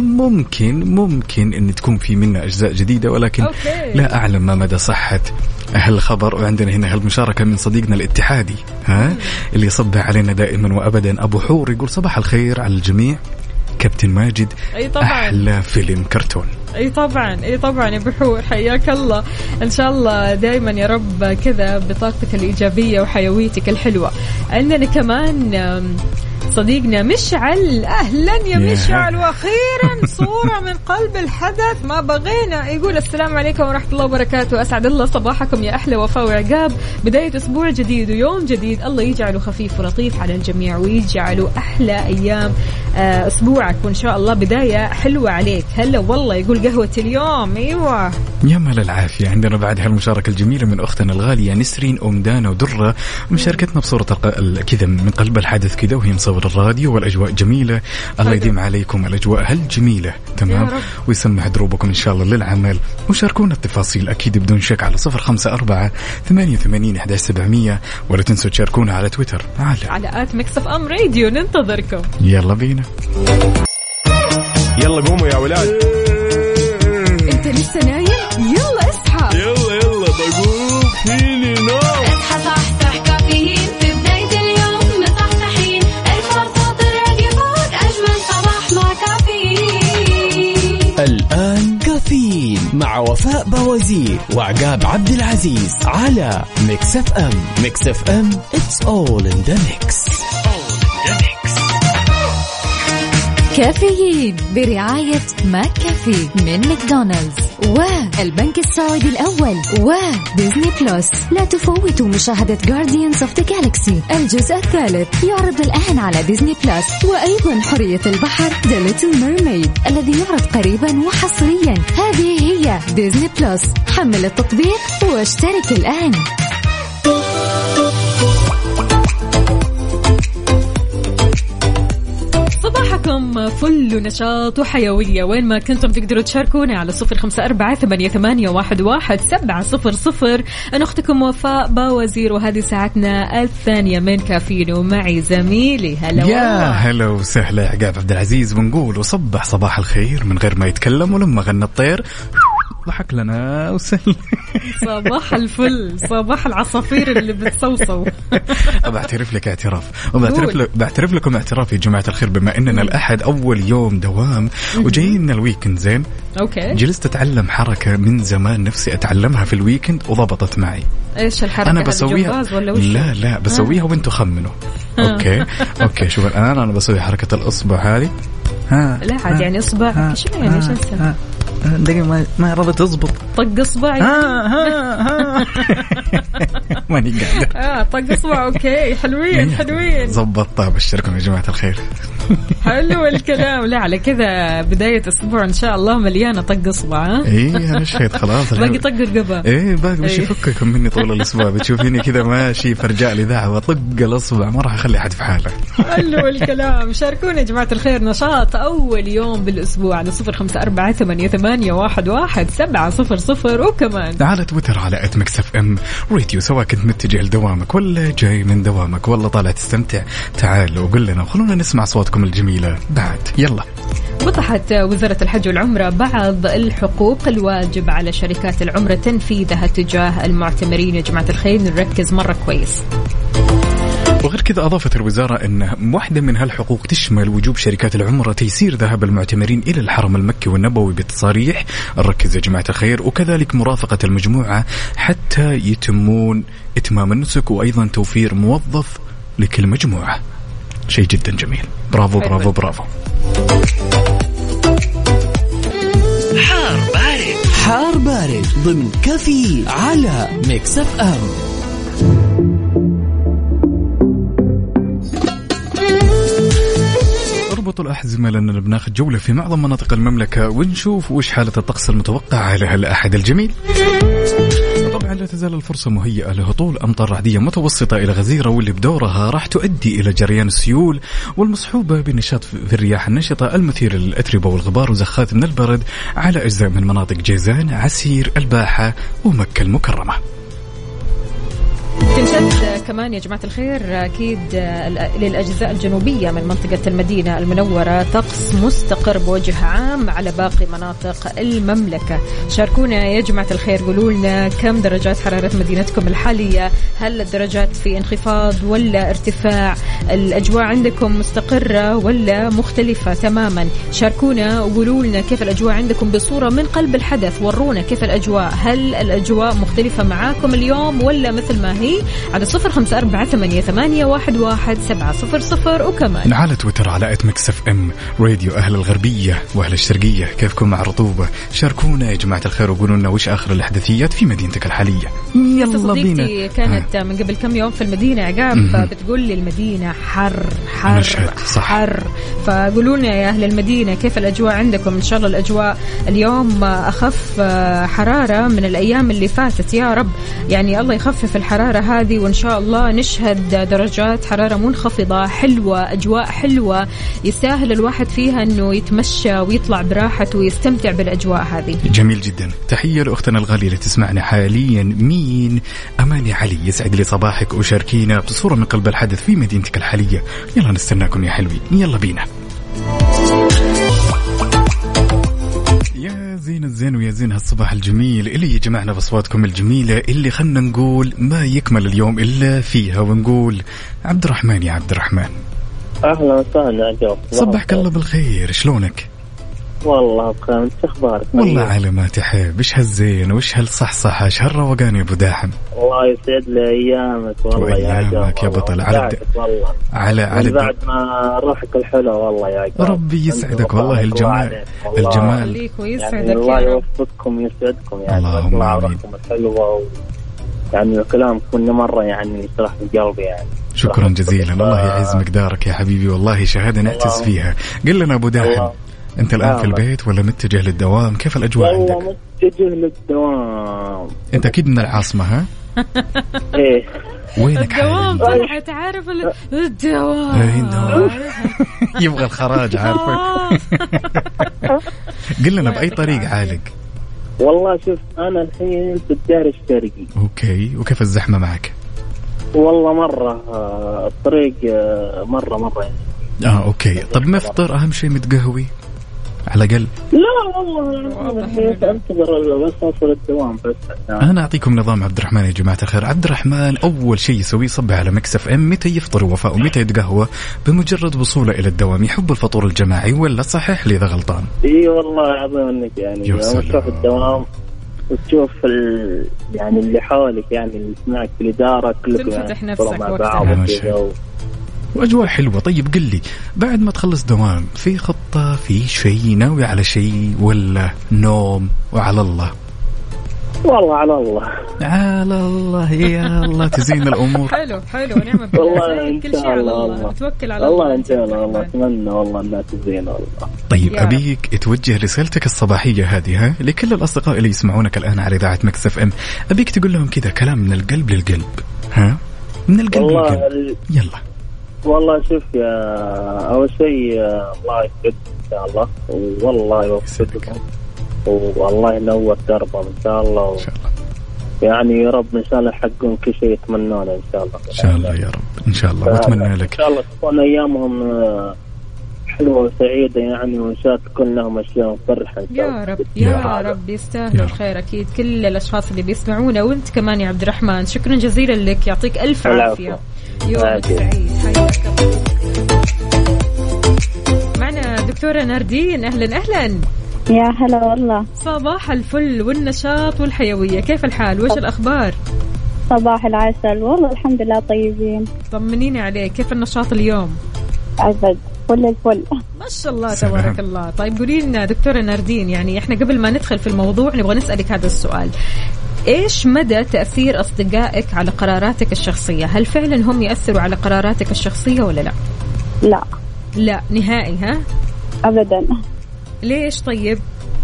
ممكن إن تكون في منها أجزاء جديدة، ولكن لا أعلم ما مدى صحة هالخبر. وعندنا هنا هالمشاركة من صديقنا الاتحادي اللي يصبح علينا دائما وأبدا أبو حور. يقول صباح الخير على الجميع، كابتن ماجد أحلى فيلم كرتون. اي طبعا يا بحور، حياك الله. ان شاء الله دائما يا رب كذا بطاقتك الايجابيه وحيويتك الحلوه. عندنا كمان صديقنا مشعل. أهلا يا مشعل، وأخيرا صورة من قلب الحدث ما بغينا. يقول السلام عليكم ورحمة الله وبركاته، أسعد الله صباحكم يا أحلى وفاء وعقاب. بداية أسبوع جديد ويوم جديد، الله يجعله خفيف ولطيف على الجميع ويجعله أحلى أيام أسبوعك، وإن شاء الله بداية حلوة عليك. هلا والله. يقول قهوة اليوم. أيوة يا مال العافية. عندنا بعد هالمشاركة الجميلة من أختنا الغالية نسرين أم دانا ودرة، مشاركتنا بصورة كذا من قلب الحدث كذا، وهي مصورة الراديو والأجواء جميلة. الله يديم عليكم الأجواء هالجميلة. تمام. ويسمح دروبكم إن شاء الله للعمل. وشاركونا التفاصيل أكيد بدون شك على 0548811700 ولا تنسوا تشاركونا على تويتر على @mixfm راديو. ننتظركم. يلا بينا. يلا قوموا يا ولاد. انت لسه نايم؟ يلا اصحى. يلا بقوم فيني نوم. اصحى صحصح كافيين في بداية اليوم مصحصحين الفرصة تراقي فوق أجمل صباح مع كافيين. الآن كافيين مع وفاء بوازير وعقاب عبد العزيز على ميكس اف ام. ميكس اف ام it's all in the mix. كافيين برعاية ماك كافي من ماكدونالدز والبنك السعودي الأول وديزني بلس. لا تفوتوا مشاهدة Guardians of the Galaxy الجزء الثالث يعرض الآن على ديزني بلس. وأيضا حرية البحر The Little Mermaid الذي يعرض قريبا وحصريا. هذه هي ديزني بلس. حمل التطبيق واشترك الآن. صباحكم فل نشاط وحيوية وين ما كنتم تقدروا تشاركونا على 0548811700. أنا أختكم وفاء باوزير وهذه ساعتنا الثانية من كافيين ومعي زميلي يا هلا وسهلا عقاب عبد العزيز. ونقول وصبح صباح الخير من غير ما يتكلم ولما غنى الطير ضحك لنا وسهل. صباح الفل صباح العصافير اللي بتصوصو. بعترف لك اعتراف بعترف لكم اعتراف يا جماعة الخير. بما اننا الأحد أول يوم دوام وجايين الويكند زين اوكي جلست أتعلم حركة من زمان نفسي أتعلمها في الويكند وضبطت معي. ايش الحركة؟ أنا بسويها لا بسويها وانتوا خمنوا. اوكي شوف الآن أنا بسوي حركة الأصبع هذه. لا عاد يعني إصبع شو يعني شو اسمه دقيقة ما ربط تزبط. طق إصبعي. ماني قادر. طق إصبع. أوكي حلوين زبطتها. بشركم يا جماعة الخير. حلو الكلام. لا على كذا بداية أسبوع إن شاء الله مليانة طق إصبع. أنا شهيد خلاص. باقي طق القبة. باقي مش يفككم مني طول الأسبوع. بتشوفيني كذا ماشي فرجاء الإذاعة وطق الأصبع ما راح أخلي أحد في حاله. حلو الكلام. شاركونا يا جماعة الخير نشاط أول يوم بالأسبوع على 0548811700 وكمان على تويتر على @mixfm راديو. سواء كنت متجه لدوامك ولا جاي من دوامك ولا طالع تستمتع تعال وقل لنا وخلونا نسمع صوتكم الجميلة بعد. يلا. وضحت وزارة الحج والعمرة بعض الحقوق الواجب على شركات العمرة تنفيذها تجاه المعتمرين. يا جماعة الخير نركز مرة كويس. وغير كذا أضافت الوزارة أن واحدة من هالحقوق تشمل وجوب شركات العمرة تيسير ذهاب المعتمرين إلى الحرم المكي والنبوي بتصاريح. نركز يا جماعة الخير. وكذلك مرافقة المجموعة حتى يتمون إتمام النسك وأيضا توفير موظف لكل مجموعة. شيء جدا جميل. برافو برافو برافو. حار بارد ضمن كافي على ميكس اف ام. اربطوا الأحزمة لأننا بناخذ جولة في معظم مناطق المملكة ونشوف وش حالة الطقس المتوقعة على هالأحد الجميل. طبعا لا تزال الفرصة مهيئة لهطول أمطار رعدية متوسطة إلى غزيرة واللي بدورها راح تؤدي إلى جريان السيول والمصحوبة بنشاط في الرياح النشطة المثيرة للأتربة والغبار وزخات من البرد على أجزاء من مناطق جيزان عسير الباحة ومكة المكرمة. تنشد كمان يا جماعة الخير أكيد للأجزاء الجنوبية من منطقة المدينة المنورة طقس مستقر بوجه عام على باقي مناطق المملكة. شاركونا يا جماعة الخير قولوا لنا كم درجات حرارة مدينتكم الحالية. هل الدرجات في انخفاض ولا ارتفاع؟ الأجواء عندكم مستقرة ولا مختلفة تماما؟ شاركونا وقولوا لنا كيف الأجواء عندكم بصورة من قلب الحدث. ورونا كيف الأجواء. هل الأجواء مختلفة معاكم اليوم ولا مثل ما هي على 0548811700 وكمان على تويتر على @mixfm راديو. أهل الغربية وأهل الشرقية كيفكم مع الرطوبة؟ شاركونا يا جماعة الخير وقولوا لنا وش آخر الأحداثيات في مدينتك الحالية. يلا صديقتي بينا. كانت من قبل كم يوم في المدينة عقاب، بتقول لي المدينة حر حر. فقولوا لنا يا أهل المدينة كيف الأجواء عندكم؟ إن شاء الله الأجواء اليوم أخف حرارة من الأيام اللي فاتت يا رب، يعني الله يخفف الحرارة هذه، وإن شاء الله نشهد درجات حرارة منخفضة حلوة، أجواء حلوة يستاهل الواحد فيها أنه يتمشى ويطلع براحته ويستمتع بالأجواء هذه. جميل جدا. تحية لأختنا الغالية اللي تسمعنا حاليا. مين؟ أماني علي، يسعد لي صباحك وشاركينا بصورة من قلب الحدث في مدينتك الحالية. يلا نستناكم يا حلوين، يلا بينا. يا زين الزين ويا زين هالصباح الجميل اللي يجمعنا بأصواتكم الجميلة، اللي خلنا نقول ما يكمل اليوم إلا فيها، ونقول عبد الرحمن. يا عبد الرحمن أهلا وسهلا يا جو. صبحك الله بالخير، شلونك؟ والله بخير، انت اخبارك؟ والله على ما تحب. ايش هالزين وايش هالصحصحة، ايش هالروقان يا ابو داحم؟ الله يسعد لي ايامك والله يا جو. ايامك يا بطل. على بعد ما روحك الحلوه والله يا جو. ربي يسعدك والله. الجمال يخليك ويسعدك. يعني الله يوفقكم ويسعدكم يعني. اللهم امين. الحلوه يعني كلامكم كنا مره يعني يشرح لي قلبي يعني. شكرا جزيلا. الله يعز مقدارك يا حبيبي، والله شهاده نعتز فيها. قل لنا ابو داحم، أنت الآن في البيت ولا متجه للدوام؟ كيف الأجواء عندك؟ والله متجه للدوام. أنت أكيد من العاصمة ها؟ إيه. وينك الدوام؟ طلع تعرف الدوام يبغى الخراج عارفك. قل لنا بأي طريق عالق؟ والله شوف أنا الحين في الدار الشرقي. أوكي، وكيف الزحمة معك؟ والله مرة الطريق مرة يعني. أوكي. طب مفطر أهم شيء متقهوي على الأقل؟ لا والله أنتظر بس أوصل الدوام بس. أنا أعطيكم نظام عبد الرحمن يا جماعة الخير. عبد الرحمن أول شيء يسوي يصب على ميكس اف ام متى يفطر وفاء ومتى يتقهوى بمجرد وصوله إلى الدوام. يحب الفطور الجماعي ولا صحيح لي إذا غلطان؟ إي والله عظيم إنك يعني يوم تشوف الدوام وتشوف يعني اللي حولك يعني اللي يسمعك في الإدارة كلكم تنفتح يعني نفسك وقتها وأجواء حلوة. طيب قل لي بعد ما تخلص دوام في خطة، في شيء ناوي على شيء ولا نوم وعلى الله؟ والله على الله. على الله يا الله تزين الأمور. حلو ونعم بالله. كل شيء على الله، توكل على الله إن شاء الله. والله أتمنى والله أنها تزين والله. طيب أبيك توجه رسالتك الصباحية هذه لكل الأصدقاء اللي يسمعونك الآن على إذاعة ميكس اف ام. أبيك تقول لهم كذا كلام من القلب للقلب. من القلب للقلب. يلا. والله شوف يا أول شيء الله يسعدك إن شاء الله، والله يوفقكم والله ينور دربهم إن شاء الله. يعني يا رب إن شاء الله يحققون كل شيء يتمنونه إن شاء الله. إن شاء الله يا رب إن شاء الله. وأتمنى لك إن شاء الله تكون أيامهم حلوة وسعيدة يعني، وإن شاء الله تكون لهم أشياء مفرحة إن شاء الله. يا رب يستاهلوا الخير أكيد كل الأشخاص اللي بيسمعونا، وأنت كمان يا عبد الرحمن شكرا جزيلا لك، يعطيك ألف عافية. يومك سعيد. حياك الله. معنا دكتورة ناردين. أهلا يا هلا والله. صباح الفل والنشاط والحيوية، كيف الحال؟ وش الأخبار؟ صباح العسل والله الحمد لله طيبين. طمنيني عليك، كيف النشاط اليوم؟ أبد كل الفل ما شاء الله تبارك الله. طيب قولي لنا دكتورة ناردين، يعني إحنا قبل ما ندخل في الموضوع نبغى نسألك هذا السؤال: إيش مدى تأثير أصدقائك على قراراتك الشخصية؟ هل فعلا هم يأثروا على قراراتك الشخصية ولا لا؟ لا نهائي. أبدا. ليش طيب؟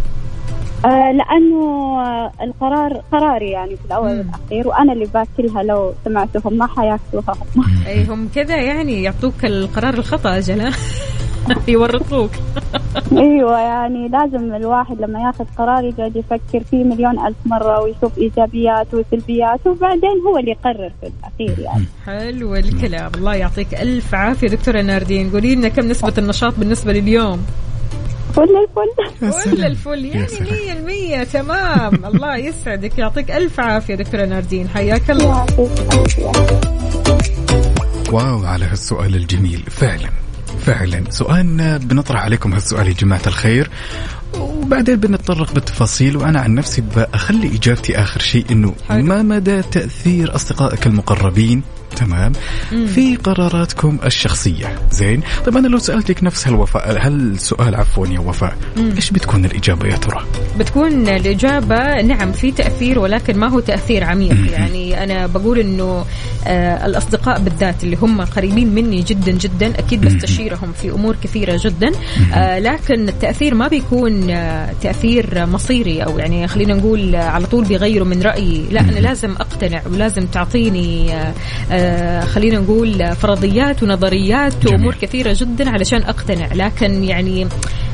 لأنه القرار قراري يعني في الأول والأخير، وأنا اللي باكلها. لو سمعتهم ما حياكلوها هم. أي هم كذا يعني يعطوك القرار الخطأ أجل يورطوك. ايوه يعني لازم الواحد لما ياخذ قرار يقعد يفكر فيه مليون ألف مرة ويشوف إيجابيات وسلبيات، وبعدين هو اللي يقرر في الأخير يعني. حلو الكلام. الله يعطيك ألف عافية دكتورة ناردين. قولي لنا كم نسبة النشاط بالنسبة لليوم؟ كل الفل يعني 100%. تمام. الله يسعدك، يعطيك ألف عافية دكتورة ناردين، حياك الله. واو على هالسؤال الجميل. فعلا سؤالنا بنطرح عليكم هالسؤال يا جماعة الخير، وبعدين بنتطرق بالتفاصيل. وأنا عن نفسي بأخلي إجابتي آخر شيء، إنه ما مدى تأثير أصدقائك المقربين تمام. في قراراتكم الشخصية. زين. طيب أنا لو سألتك نفس هالسؤال عفوا يا وفاء، إيش بتكون الإجابة يا ترى؟ بتكون الإجابة نعم في تأثير، ولكن ما هو تأثير عميق. يعني أنا بقول إنه الأصدقاء بالذات اللي هم قريبين مني جدا جدا أكيد بستشيرهم في أمور كثيرة جدا، لكن التأثير ما بيكون تأثير مصيري، أو يعني خلينا نقول على طول بيغيروا من رأيي. لا، أنا لازم أقتنع ولازم تعطيني خلينا نقول فرضيات ونظريات وأمور كثيرة جدا علشان أقتنع. لكن يعني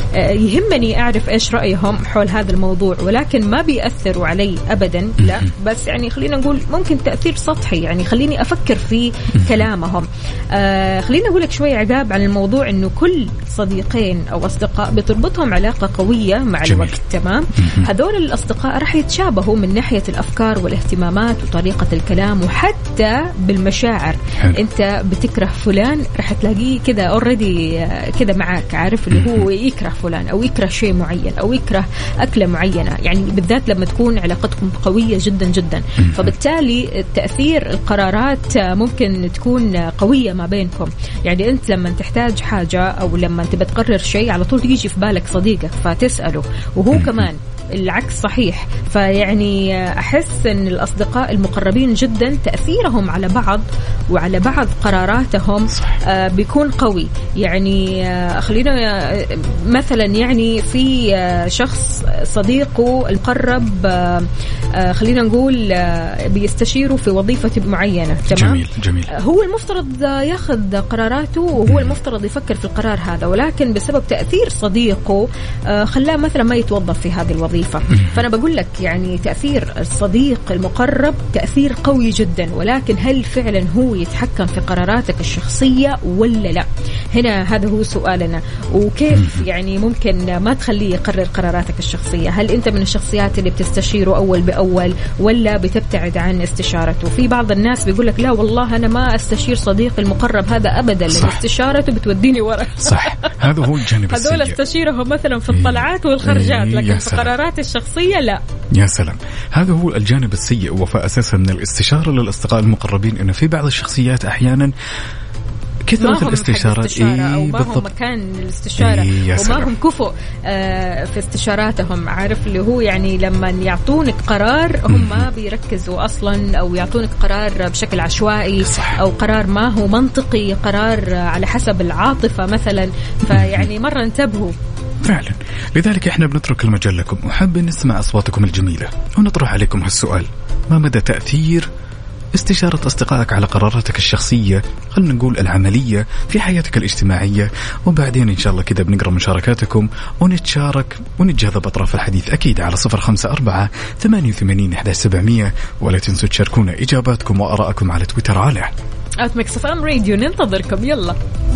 يهمني أعرف إيش رأيهم حول هذا الموضوع، ولكن ما بيأثروا علي أبدا. لا، بس يعني خلينا نقول ممكن تأثير سطحي، يعني خليني أفكر في كلامهم. خلينا أقول لك شوي عقاب عن الموضوع، إنه كل صديقين أو أصدقاء بتربطهم علاقة قوية مع الوقت. تمام. هذول الأصدقاء راح يتشابهوا من ناحية الأفكار والاهتمامات وطريقة الكلام وحتى بالمشاعر. أنت بتكره فلان راح تلاقيه كده أوريدي كده معاك، عارف اللي هو يكره فلان أو يكره شيء معين أو يكره أكلة معينة، يعني بالذات لما تكون علاقتكم قوية جدا جدا. فبالتالي تأثير القرارات ممكن تكون قوية ما بينكم. يعني أنت لما تحتاج حاجة أو لما تبى تقرر شيء على طول يجي في بالك صديقك فتسأله، وهو كمان العكس صحيح. فيعني أحس أن الأصدقاء المقربين جدا تأثيرهم على بعض وعلى بعض قراراتهم بيكون قوي. يعني خلينا مثلا يعني في شخص صديقه المقرب خلينا نقول بيستشيره في وظيفة معينة. تمام. جميل جميل. هو المفترض ياخذ قراراته وهو المفترض يفكر في القرار هذا، ولكن بسبب تأثير صديقه خلاه مثلا ما يتوظف في هذه الوظيفة. فأنا بقول لك يعني تأثير الصديق المقرب تأثير قوي جدا، ولكن هل فعلا هو يتحكم في قراراتك الشخصية ولا لا؟ هنا هذا هو سؤالنا. وكيف يعني ممكن ما تخليه يقرر قراراتك الشخصية؟ هل أنت من الشخصيات اللي بتستشيره أول بأول ولا بتبتعد عن استشارته؟ في بعض الناس بيقول لك لا والله أنا ما أستشير صديقي المقرب هذا أبدا، لأن استشارته بتوديني ورا. صح، هذا هو الجانب السيء. هذول استشيرهم مثلا في الطلعات والخرجات، لكن في قرارات الشخصية لا. يا سلام، هذا هو الجانب السيء. وفاء أساسا من الاستشارة للأصدقاء المقربين إنه في بعض الشخصيات أحيانا كثرة الاستشارات أو ما هم مكان الاستشارة وما هم كفؤ في استشاراتهم. عارف اللي هو يعني لما يعطونك قرار هم ما بيركزوا أصلا، أو يعطونك قرار بشكل عشوائي أو قرار ما هو منطقي، قرار على حسب العاطفة مثلا. فيعني مرة انتبهوا فعلا. لذلك احنا بنترك المجال لكم وحابين نسمع أصواتكم الجميلة ونطرح عليكم هالسؤال: ما مدى تأثير استشارة أصدقائك على قراراتك الشخصية، خلينا نقول العملية، في حياتك الاجتماعية؟ وبعدين إن شاء الله كده بنقرأ مشاركاتكم ونتشارك ونتجاذب أطراف الحديث أكيد على 0548811700. ولا تنسوا تشاركونا إجاباتكم وآراءكم على تويتر على @mixfm راديو. ننتظركم. يلا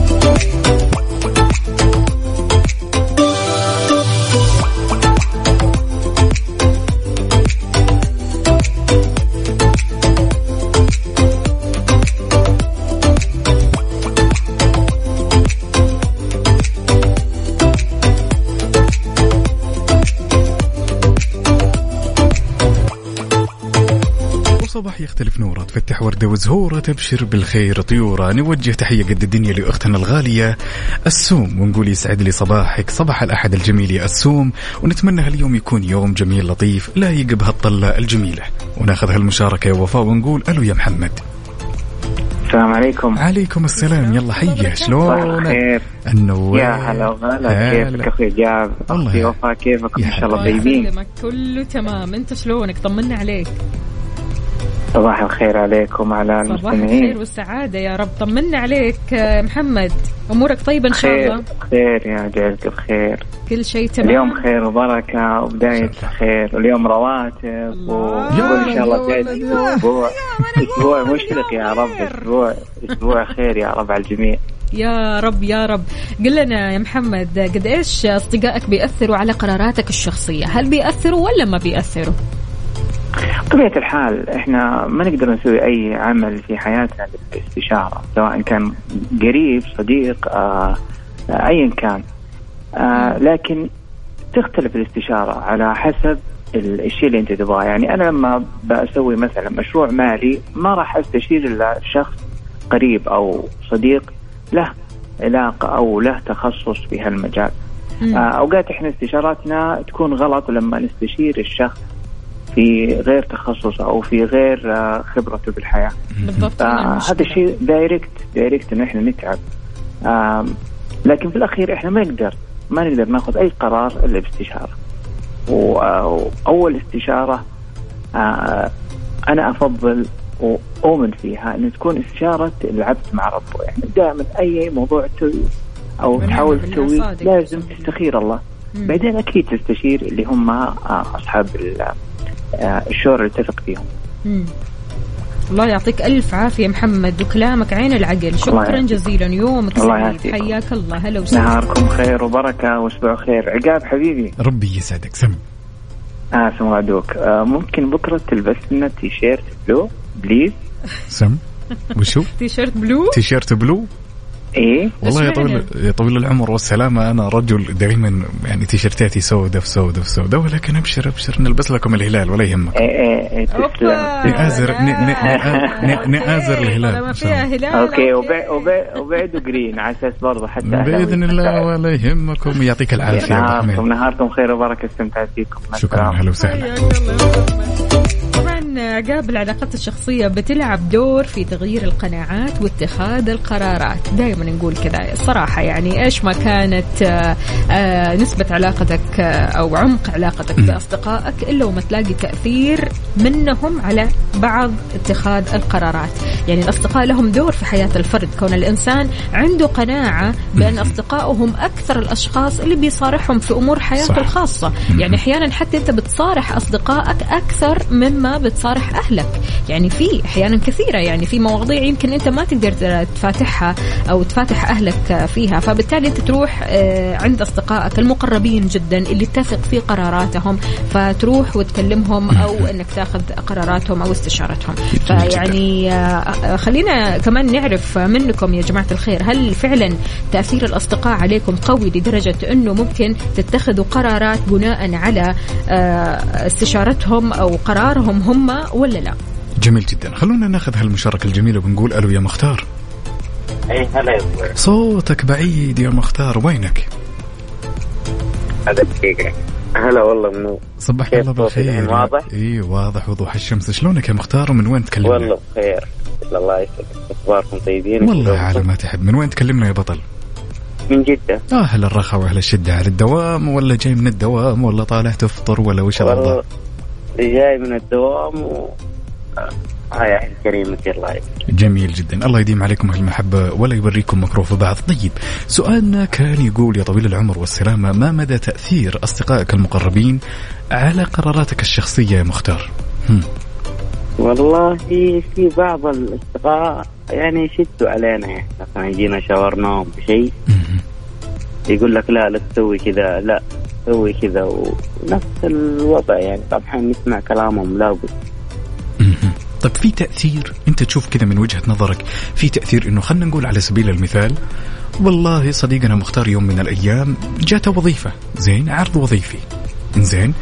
صباح يختلف نوره، تفتح وردة وزهورة، تبشر بالخير طيورة. نوجه تحية قد الدنيا لأختنا الغالية السوم ونقول يسعد لي صباحك، صباح الأحد الجميل يا السوم، ونتمنى هاليوم يكون يوم جميل لطيف لا يقب هالطلة الجميلة. وناخذ هالمشاركة يا وفاء ونقول ألو يا محمد. السلام عليكم. عليكم السلام. يلا حيا، شلونك؟ النوار يا هلا وغلا. كيفك أخي جاب؟ أختي وفاء كيفك؟ إن شاء الله طيبين؟ كله تمام. أنت شلونك؟ طمنا عليك. صباح الخير عليكم على المستمعين. صباح الخير والسعادة يا رب. طمنا عليك محمد، أمورك طيبة إن شاء الله؟ خير يا جعلك بخير، كل شيء تمام. اليوم خير وبركة وبداية خير، واليوم رواتب وكل إن شاء الله بداية أسبوع مشرق يا رب، أسبوع خير يا رب على الجميع يا رب يا رب. قل لنا يا محمد، قد إيش أصدقائك بيأثروا على قراراتك الشخصية؟ هل بيأثروا ولا ما بيأثروا؟ طبيعة الحال احنا ما نقدر نسوي اي عمل في حياتنا بالاستشارة، سواء كان قريب صديق ايا كان، لكن تختلف الاستشارة على حسب الشيء اللي انت تبغاه. يعني انا لما بسوي مثلا مشروع مالي ما راح استشير الا شخص قريب أو صديق له علاقة أو له تخصص في هالمجال. أوقات إحنا استشاراتنا تكون غلط لما نستشير الشخص في غير تخصصه أو في غير خبرته بالحياة. بالضبط. هذا الشيء دايركت إنه إحنا نتعب. لكن في الأخير إحنا ما نقدر ناخذ أي قرار إلا باستشارة. وأول استشارة أنا أفضل وأؤمن فيها إنه تكون استشارة العبد مع ربه. يعني دائما أي موضوع تسوي أو تحاول تسوي لازم تستخير الله. بعدين أكيد تستشير اللي هم أصحاب الشور اللي تثق فيهم. الله يعطيك ألف عافية محمد، وكلامك عين العقل. شكرا جزيلا، يومك سعيد، حياك الله. هلا وسهلا. نهاركم خير وبركة وأسبوع خير. عقاب حبيبي ربي يسعدك. سم سمعدوك. ممكن بكرة تلبس لنا تيشيرت بلو بليز؟ سم وشو تيشيرت بلو؟ ايه والله يا طويل العمر والسلامة، أنا رجل دائما يعني تيشيرتاتي سودة في سودة، ولكن أبشر نلبس لكم الهلال ولا يهمك. نآزر الهلال. أوكي وبعده جرين على أساس برضه حتى بإذن الله ولا يهمكم. يعطيك العافية. نهاركم خير وبركة، استمتعت فيكم. شكرا. هلا وسهلا. عقاب العلاقات الشخصية بتلعب دور في تغيير القناعات واتخاذ القرارات. دائما نقول كذا الصراحة، يعني إيش ما كانت نسبة علاقتك أو عمق علاقتك بأصدقائك إلا وما تلاقي تأثير منهم على بعض اتخاذ القرارات. يعني الأصدقاء لهم دور في حياة الفرد، كون الإنسان عنده قناعة بأن أصدقائهم أكثر الأشخاص اللي بيصارحهم في أمور حياته الخاصة. يعني أحيانا حتى أنت بتصارح أصدقائك أكثر مما بتصارح أهلك. يعني في أحيانا كثيرة، يعني في مواضيع يمكن أنت ما تقدر تفاتحها أو تفاتح أهلك فيها، فبالتالي أنت تروح عند أصدقائك المقربين جدا اللي تثق في قراراتهم، فتروح وتكلمهم أو أنك تأخذ قراراتهم أو استشارتهم. فيعني خلينا كمان نعرف منكم يا جماعة الخير، هل فعلا تأثير الأصدقاء عليكم قوي لدرجة أنه ممكن تتخذوا قرارات بناء على استشارتهم أو قرارهم هم ولا لا؟ جميل جدا. خلونا ناخذ هالمشاركة الجميلة وبنقول ألو يا مختار. أي هلا. صوتك بعيد يا مختار، وينك؟ هذا دقيقة. هلا والله منو. صباح الله بالخير. واضح؟ إيه واضح وضوح الشمس. شلونك يا مختار ومن وين تكلمنا؟ والله بخير الله يسعدك. أخباركم طيبين؟ والله على ما تحب. من وين تكلمنا يا بطل؟ من جدة. أهل الرخاء وأهل الشدة. على الدوام ولا جاي من الدوام ولا طالع تفطر ولا وش الوضع؟ جاي من الدوام يا أخي كريم الله يسعدك. جميل جدا. الله يديم عليكم هالمحبة ولا يوريكم مكروه بعض. طيب سؤالنا كان يقول يا طويل العمر والسلامة، ما مدى تأثير أصدقائك المقربين على قراراتك الشخصية يا مختار؟ والله في بعض الأصدقاء يعني يشدوا علينا، يعني مثلا يجينا شاورناهم بشيء يقول لك لا تسوي كذا، لا سوي كذا، ونفس الوضع يعني طبعا نسمع كلامهم لابد. طب في تأثير أنت تشوف كذا من وجهة نظرك، في تأثير إنه خلنا نقول على سبيل المثال والله صديقنا مختار يوم من الأيام جاته وظيفة زين، عرض وظيفي زين،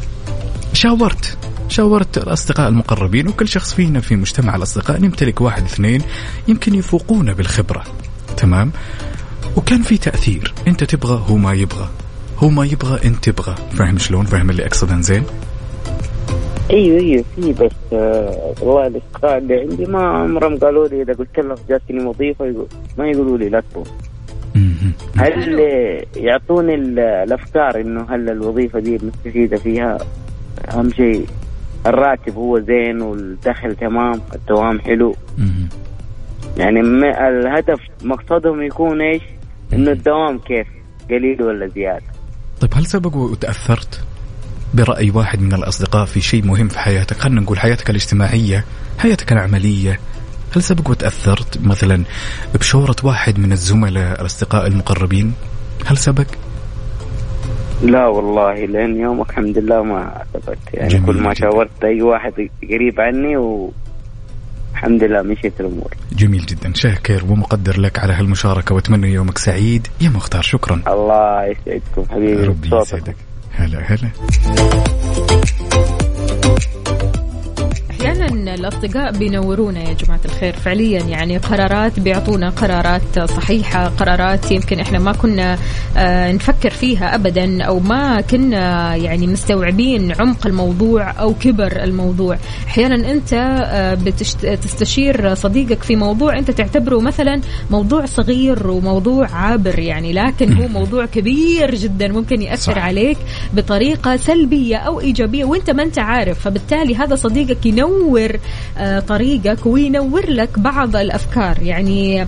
شاورت الأصدقاء المقربين، وكل شخص فينا في مجتمع الأصدقاء نمتلك 1 2 يمكن يفوقونا بالخبرة، تمام؟ وكان في تأثير، أنت تبغى هو ما يبغى، هو ما يبغى أنت تبغى، فاهم شلون؟ فاهم اللي أقصده زين؟ ايوه في بس والله الاصدقاء اللي عندي ما عمرهم قالوا لي اذا قلت لهم جاتني وظيفه ما يقولوا لي لا تروح. هل يعطوني الافكار انه هل الوظيفه دي مستفيده فيها؟ اهم شيء الراتب هو زين والدخل تمام، الدوام حلو. يعني الهدف مقصدهم يكون ايش؟ انه الدوام كيف قليل ولا زياده. طيب هل سبق وتأثرت برأي واحد من الأصدقاء في شيء مهم في حياتك؟ خلنا نقول حياتك الاجتماعية، حياتك العملية، هل سبق وتأثرت مثلا بشورة واحد من الزملاء الأصدقاء المقربين؟ هل سبق؟ لا والله لأن يومك الحمد لله ما ثبت، يعني كل ما شاورت أي واحد قريب عني والحمد لله مشيت الأمور. جميل جدا، شاكر ومقدر لك على هالمشاركة وأتمنى يومك سعيد يا مختار. شكرا. الله يسعدكم حبيبي. ربي يسعدك. هلا. أحيانا الأصدقاء بينورونا يا جماعة الخير فعليا، يعني قرارات بيعطونا قرارات صحيحة، قرارات يمكن إحنا ما كنا نفكر فيها أبدا، أو ما كنا يعني مستوعبين عمق الموضوع أو كبر الموضوع. أحيانا أنت تستشير صديقك في موضوع أنت تعتبره مثلا موضوع صغير وموضوع عابر يعني، لكن هو موضوع كبير جدا ممكن يأثر عليك بطريقة سلبية أو إيجابية وأنت ما أنت عارف. فبالتالي هذا صديقك ينور طريقك وينور لك بعض الأفكار. يعني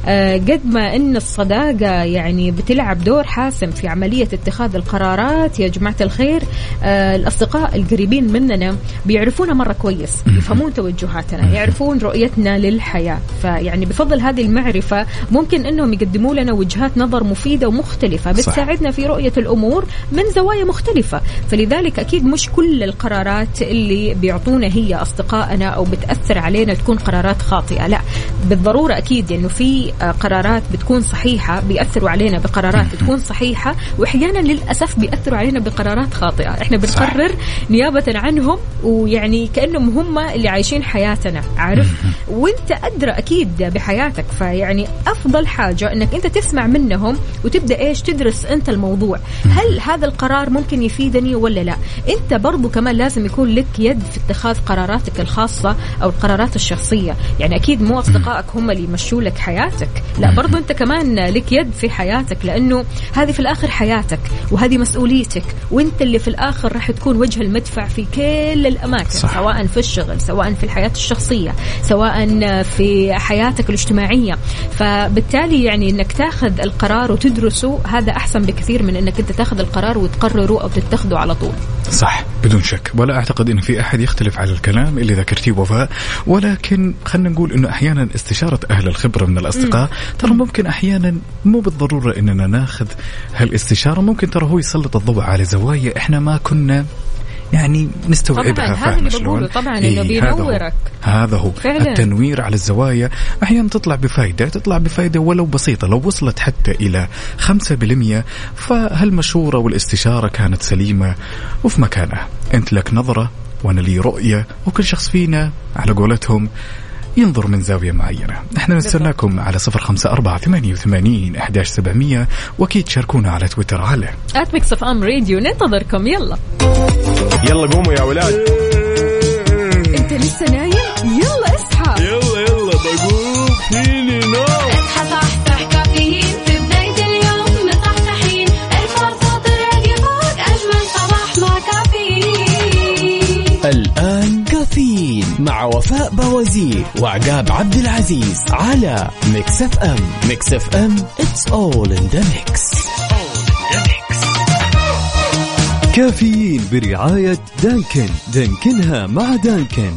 قد ما أن الصداقة يعني بتلعب دور حاسم في عملية اتخاذ القرارات يا جماعة الخير، الأصدقاء القريبين مننا بيعرفونا مرة كويس، يفهمون توجهاتنا، يعرفون رؤيتنا للحياة. فيعني بفضل هذه المعرفة ممكن أنهم يقدموا لنا وجهات نظر مفيدة ومختلفة بتساعدنا في رؤية الأمور من زوايا مختلفة. فلذلك أكيد مش كل القرارات اللي بيعطونا هي أصدقائنا أو بتأثر علينا تكون قرارات خاطئة، لا بالضرورة أكيد إنه في قرارات بتكون صحيحة بيأثروا علينا بقرارات تكون صحيحة، وأحيانا للأسف بيأثروا علينا بقرارات خاطئة إحنا بنقرر نيابة عنهم، ويعني كأنهم هم اللي عايشين حياتنا، عارف؟ وانت أدرى أكيد بحياتك. فيعني أفضل حاجة إنك أنت تسمع منهم وتبدأ إيش تدرس أنت الموضوع، هل هذا القرار ممكن يفيدني ولا لا. أنت برضو كمان لازم يكون لك يد في اتخاذ قراراتك الخاصة أو القرارات الشخصية. يعني أكيد مو أصدقائك هم اللي يمشوا لك حياتك، لا برضو أنت كمان لك يد في حياتك، لأنه هذه في الآخر حياتك وهذه مسؤوليتك، وأنت اللي في الآخر راح تكون وجه المدفع في كل الأماكن، سواء في الشغل، سواء في الحياة الشخصية، سواء في حياتك الاجتماعية. فبالتالي يعني أنك تاخذ القرار وتدرسه هذا أحسن بكثير من أنك أنت تاخذ القرار وتقرره أو تتخذه على طول. صح بدون شك، ولا أعتقد أن في أحد يختلف على الكلام اللي ذكرتيه وفاء. ولكن خلنا نقول أنه أحيانا استشارة أهل الخبرة من الأصدقاء ترى ممكن أحيانا مو بالضرورة أننا ناخذ هالاستشارة، ممكن ترى هو يسلط الضوء على زوايا إحنا ما كنا يعني نستوعبها. طبعا هذا اللي بقوله، طبعا إنه بينورك، هذا هو فعلا. التنوير على الزوايا أحيانا تطلع بفائدة ولو بسيطة، لو وصلت حتى إلى 5%، فهالمشورة والاستشارة كانت سليمة وفي مكانها. أنت لك نظرة وأنا لي رؤية، وكل شخص فينا على قولتهم ينظر من زاوية معينة. احنا نستناكم على 0548811700، واكيد شاركونا على تويتر على @mixfmradio. ننتظركم. يلا قوموا يا ولاد. انت لسه نايم؟ يلا اصحى. يلا بقوم فيني نوم. اصحى صحصح كافيين في بداية اليوم مصحصحين، الفرصة تراقي فوق أجمل صباح مع كافيين. الآن كافيين مع وفاء بوازير وعقاب عبد العزيز على ميكس اف ام. ميكس اف ام it's all in the mix. كافيين برعاية دانكنها مع دانكن.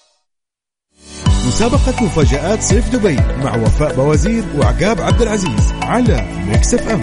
مسابقة مفاجآت صيف دبي مع وفاء بوازير وعقاب عبد العزيز على ميكس اف ام.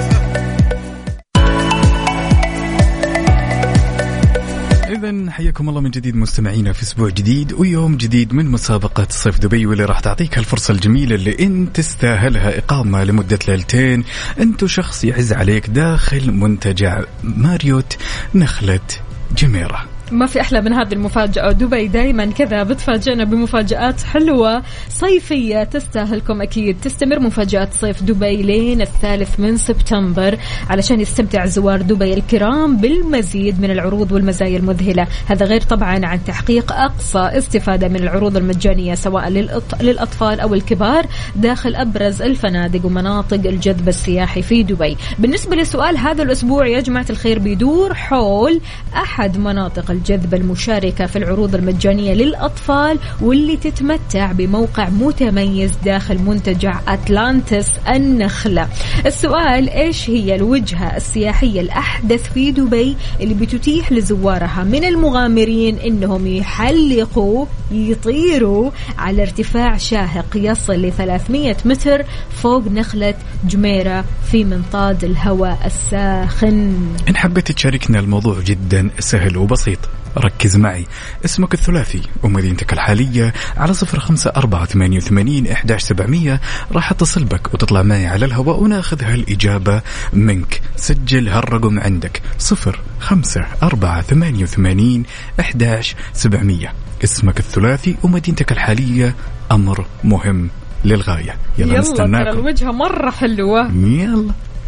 إذن حياكم الله من جديد مستمعينا في أسبوع جديد ويوم جديد من مسابقة صيف دبي، واللي راح تعطيك هالفرصة الجميلة اللي أنت تستاهلها، إقامة لمدة ليلتين أنت وشخص يعز عليك داخل منتجع ماريوت نخلة جميرة. ما في أحلى من هذه المفاجأة، دبي دايما كذا بتفاجئنا بمفاجآت حلوة صيفية تستاهلكم أكيد. تستمر مفاجآت صيف دبي لين 3 سبتمبر علشان يستمتع زوار دبي الكرام بالمزيد من العروض والمزايا المذهلة. هذا غير طبعا عن تحقيق أقصى استفادة من العروض المجانية سواء للأطفال أو الكبار داخل أبرز الفنادق ومناطق الجذب السياحي في دبي. بالنسبة لسؤال هذا الأسبوع يا جماعة الخير بيدور حول أحد مناطق الجذب المشاركة في العروض المجانية للأطفال واللي تتمتع بموقع متميز داخل منتجع أتلانتس النخلة. السؤال إيش هي الوجهة السياحية الأحدث في دبي اللي بتتيح لزوارها من المغامرين إنهم يحلقوا يطيروا على ارتفاع شاهق يصل ل 300 متر فوق نخلة جميرة في منطاد الهواء الساخن. إن حبيت تشاركنا الموضوع جدا سهل وبسيط، ركز معي، اسمك الثلاثي ومدينتك الحالية على 0548811700. راح اتصل بك وتطلع معي على الهواء وناخذ هالإجابة منك. سجل هالرقم عندك 0548811700. اسمك الثلاثي ومدينتك الحالية، أمر مهم للغاية. يلا نستناكم. ترى الوجهة مرة حلوة. يلا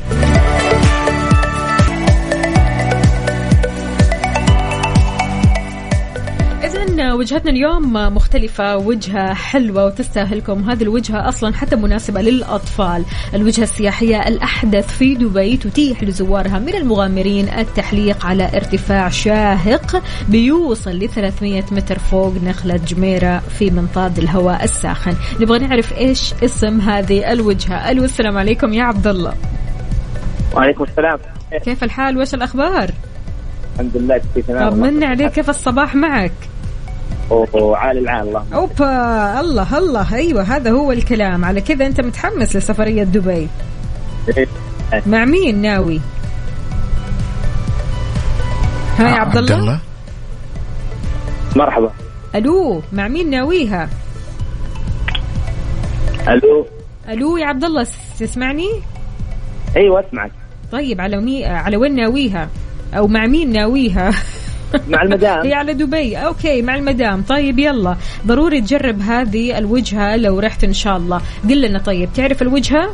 وجهتنا اليوم مختلفة، وجهة حلوة وتستاهلكم. هذه الوجهة أصلا حتى مناسبة للأطفال. الوجهة السياحية الأحدث في دبي تتيح لزوارها من المغامرين التحليق على ارتفاع شاهق بيوصل ل 300 متر فوق نخلة جميرة في منطاد الهواء الساخن. نبغى نعرف إيش اسم هذه الوجهة. ألو، السلام عليكم يا عبد الله. وعليكم السلام. كيف الحال وإيش الأخبار؟ الحمد لله تمام. طمنا عليك، كيف الصباح معك؟ عال العال الله. اوبا، الله الله، ايوه هذا هو الكلام. على كذا انت متحمس لسفرية دبي. مع مين ناوي؟ ها يا عبد الله. مرحبا. الو، مع مين ناويها؟ الو يا عبد الله، تسمعني؟ ايوه اسمعك. طيب على وين ناويها او مع مين ناويها؟ مع المدام. هي على دبي. اوكي، مع المدام. طيب يلا، ضروري تجرب هذه الوجهة لو رحت ان شاء الله. قل لنا، طيب تعرف الوجهة؟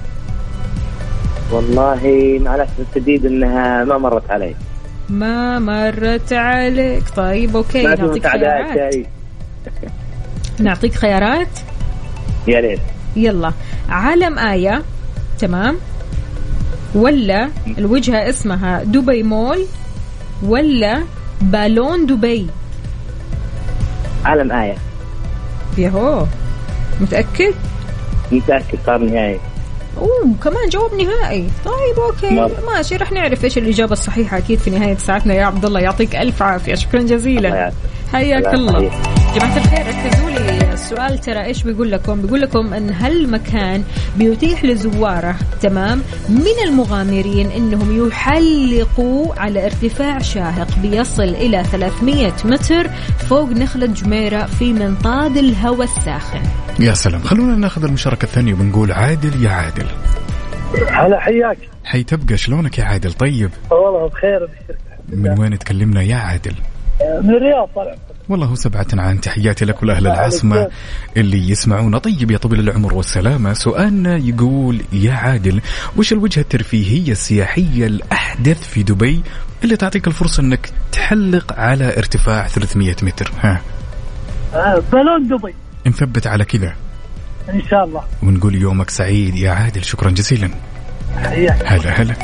والله مع الأسف الشديد انها ما مرت علي. ما مرت عليك. طيب اوكي، نعطيك خيارات. نعطيك خيارات يا ريت. يلا، علم آية، تمام، ولا الوجهة اسمها دبي مول، ولا بالون دبي؟ علم آية. يهو، متأكد؟ متأكد، صار نهائي. كمان جواب نهائي. طيب اوكي ماشي، رح نعرف ايش الإجابة الصحيحة اكيد في نهاية ساعتنا يا عبد الله. يعطيك الف عافية، شكرا جزيلا. حياك الله. جماعة الخير ركزوا لي، السؤال ترى ايش بيقول لكم؟ بيقول لكم ان هالمكان بيتيح لزواره، تمام، من المغامرين انهم يحلقوا على ارتفاع شاهق بيصل الى 300 متر فوق نخلة جميرة في منطاد الهواء الساخن. يا سلام. خلونا ناخذ المشاركة الثانية وبنقول عادل. يا عادل، هلا، حياك. حي تبقى. شلونك يا عادل؟ طيب والله بخير. من وين تكلمنا يا عادل؟ من الرياض طبعا. والله هو 7 عن تحياتي لك ولأهل العاصمة اللي يسمعونا. طيب يا طويل العمر والسلامة، سؤالنا يقول يا عادل، وش الوجهة الترفيهية السياحية الأحدث في دبي اللي تعطيك الفرصة أنك تحلق على ارتفاع 300 متر؟ ها، بالون دبي. نثبت على كذا إن شاء الله، ونقول يومك سعيد يا عادل. شكرا جزيلا. هلا.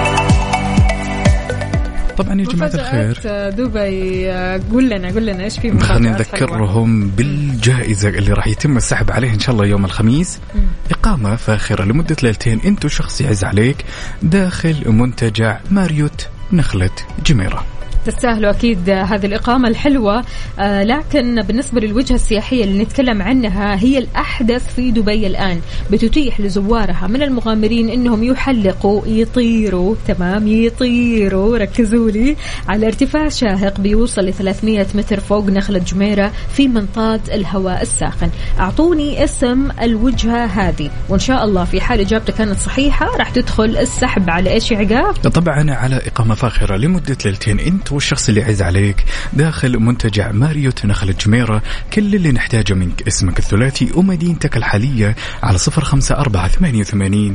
طبعا يا جماعة الخير، دبي، قول لنا ايش في مفاجآت؟ خلينا نذكرهم بالجائزة اللي راح يتم السحب عليها ان شاء الله يوم الخميس. إقامة فاخرة لمدة 2 ليلة انت وشخص يعز عليك داخل منتجع ماريوت نخلة جميرة. تستاهلوا أكيد هذه الإقامة الحلوة. لكن بالنسبة للوجهة السياحية اللي نتكلم عنها هي الأحدث في دبي الآن، بتتيح لزوارها من المغامرين إنهم يحلقوا، يطيروا، تمام، يطيروا، ركزوا لي، على ارتفاع شاهق بيوصل ل 300 متر فوق نخلة جميرة في منطاد الهواء الساخن. أعطوني اسم الوجهة هذه، وإن شاء الله في حال إجابتك كانت صحيحة راح تدخل السحب على إيش يا عقاب؟ طبعا على إقامة فاخرة لمدة 2 ليلة انت والشخص اللي يعز عليك داخل منتجع ماريوت نخلة جميرة. كل اللي نحتاجه منك اسمك الثلاثي ومدينتك الحالية على 0548811700.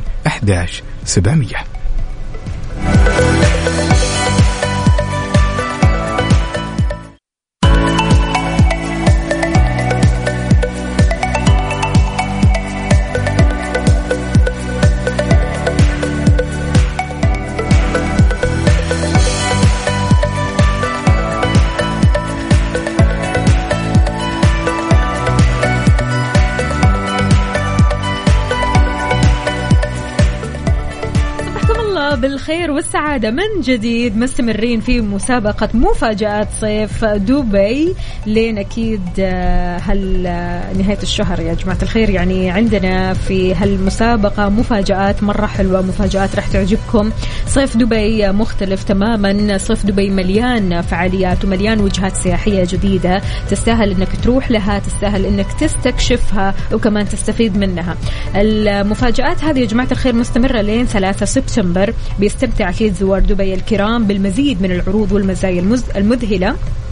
بالخير والسعادة من جديد، مستمرين في مسابقة مفاجآت صيف دبي لين أكيد نهاية الشهر يا جماعة الخير. يعني عندنا في هالمسابقة مفاجآت مرة حلوة، مفاجآت راح تعجبكم. صيف دبي مختلف تماما، صيف دبي مليان فعاليات ومليان وجهات سياحية جديدة تستاهل انك تروح لها، تستاهل انك تستكشفها وكمان تستفيد منها. المفاجآت هذه يا جماعة الخير مستمرة لين 3 سبتمبر. بيستمتع أكيد زوار دبي الكرام بالمزيد من العروض والمزايا المذهلة.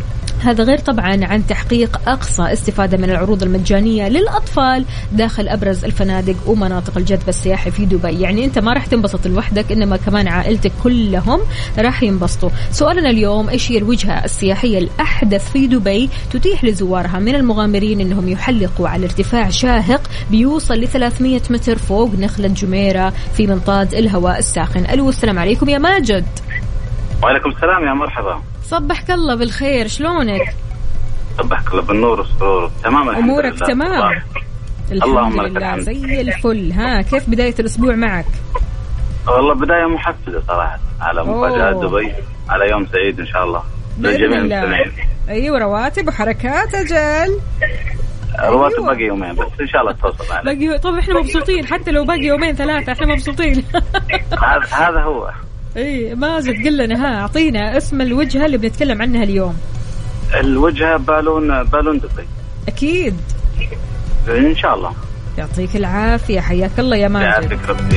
هذا غير طبعا عن تحقيق أقصى استفادة من العروض المجانية للأطفال داخل أبرز الفنادق ومناطق الجذب السياحي في دبي. يعني أنت ما راح تنبسط لوحدك، إنما كمان عائلتك كلهم راح ينبسطوا. سؤالنا اليوم: إيش هي الوجهة السياحية الأحدث في دبي تتيح لزوارها من المغامرين أنهم يحلقوا على ارتفاع شاهق بيوصل ل 300 متر فوق نخلة جميرة في منطاد الهواء الساخن؟ ألو، السلام عليكم يا ماجد. وعليكم السلام، يا مرحبا. صبحك الله بالخير، شلونك؟ صبحك الله بالنور والسرور. تمام، أمورك تمام؟ اللهم لك الحمد، زي الفل. ها، كيف بداية الأسبوع معك؟ والله بداية محفزة صراحة على مفاجآت دبي، على يوم سعيد إن شاء الله للجميع المستمعين. أيوة، رواتب وحركات أجل. رواتب باقي يومين بس إن شاء الله توصل عليك. باقي، طب إحنا مبسوطين حتى لو باقي يومين ثلاثة، إحنا مبسوطين. هذا هو. إيه، ماجد قل لنا، ها أعطينا اسم الوجهة اللي بنتكلم عنها اليوم. الوجهة بالون دبي. أكيد إن شاء الله. يعطيك العافية، حياك الله يا ماجد. يعافيك ربي.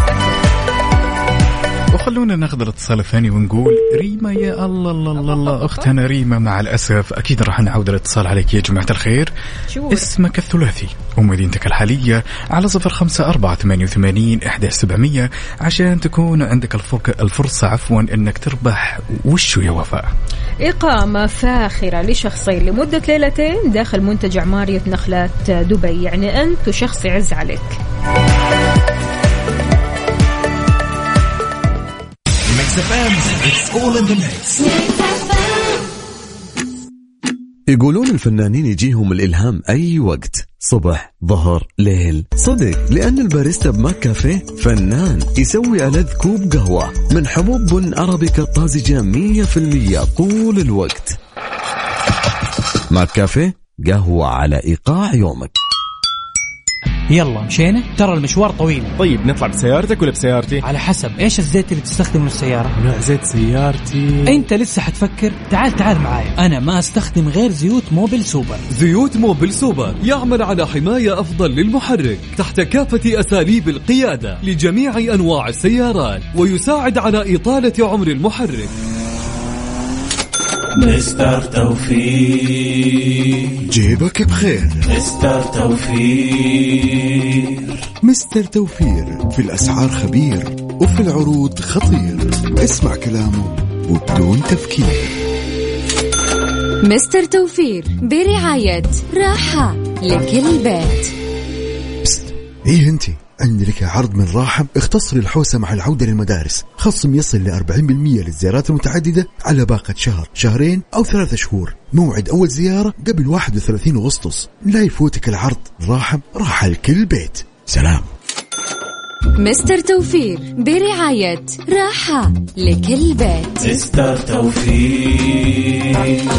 وخلونا ناخذ الاتصال الثاني ونقول ريما. يا الله الله الله, الله. أختنا ريما مع الأسف أكيد راح نعود الاتصال عليك. يا جماعة الخير، اسمك الثلاثي ومدينتك الحالية على 0548811700 عشان تكون عندك الفرصة أنك تربح وشو يا وفاء؟ إقامة فاخرة لشخصين لمدة ليلتين داخل منتجع عمارية نخلة دبي. يعني أنت وشخص يعز عليك. يقولون الفنانين يجيهم الإلهام أي وقت، صبح ظهر ليل. صدق، لأن الباريستا بماك كافيه فنان يسوي ألذ كوب قهوة من حبوب بن أرابيكا طازجة 100% طول الوقت. ماك كافيه، قهوة على إيقاع يومك. يلا مشينا، ترى المشوار طويل. طيب نطلع بسيارتك ولا بسيارتي؟ على حسب ايش الزيت اللي تستخدمه للسيارة. نوع زيت سيارتي. انت لسه حتفكر؟ تعال معايا. انا ما استخدم غير زيوت موبل سوبر. زيوت موبل سوبر يعمل على حماية افضل للمحرك تحت كافة اساليب القيادة لجميع انواع السيارات، ويساعد على اطالة عمر المحرك. مستر توفير، جيبك بخير. مستر توفير، مستر توفير في الأسعار خبير وفي العروض خطير. اسمع كلامه وبدون تفكير. مستر توفير برعاية راحة لكل بيت. ايه انتي، عندي لك عرض من راحة اختصر الحوسة مع العودة للمدارس، خصم يصل ل 40% للزيارات المتعددة على باقة شهر، شهرين أو 3 شهور. موعد أول زيارة قبل 31 أغسطس. لا يفوتك العرض. راحة لكل بيت. سلام. مستر توفير برعاية راحة لكل بيت. مستر توفير.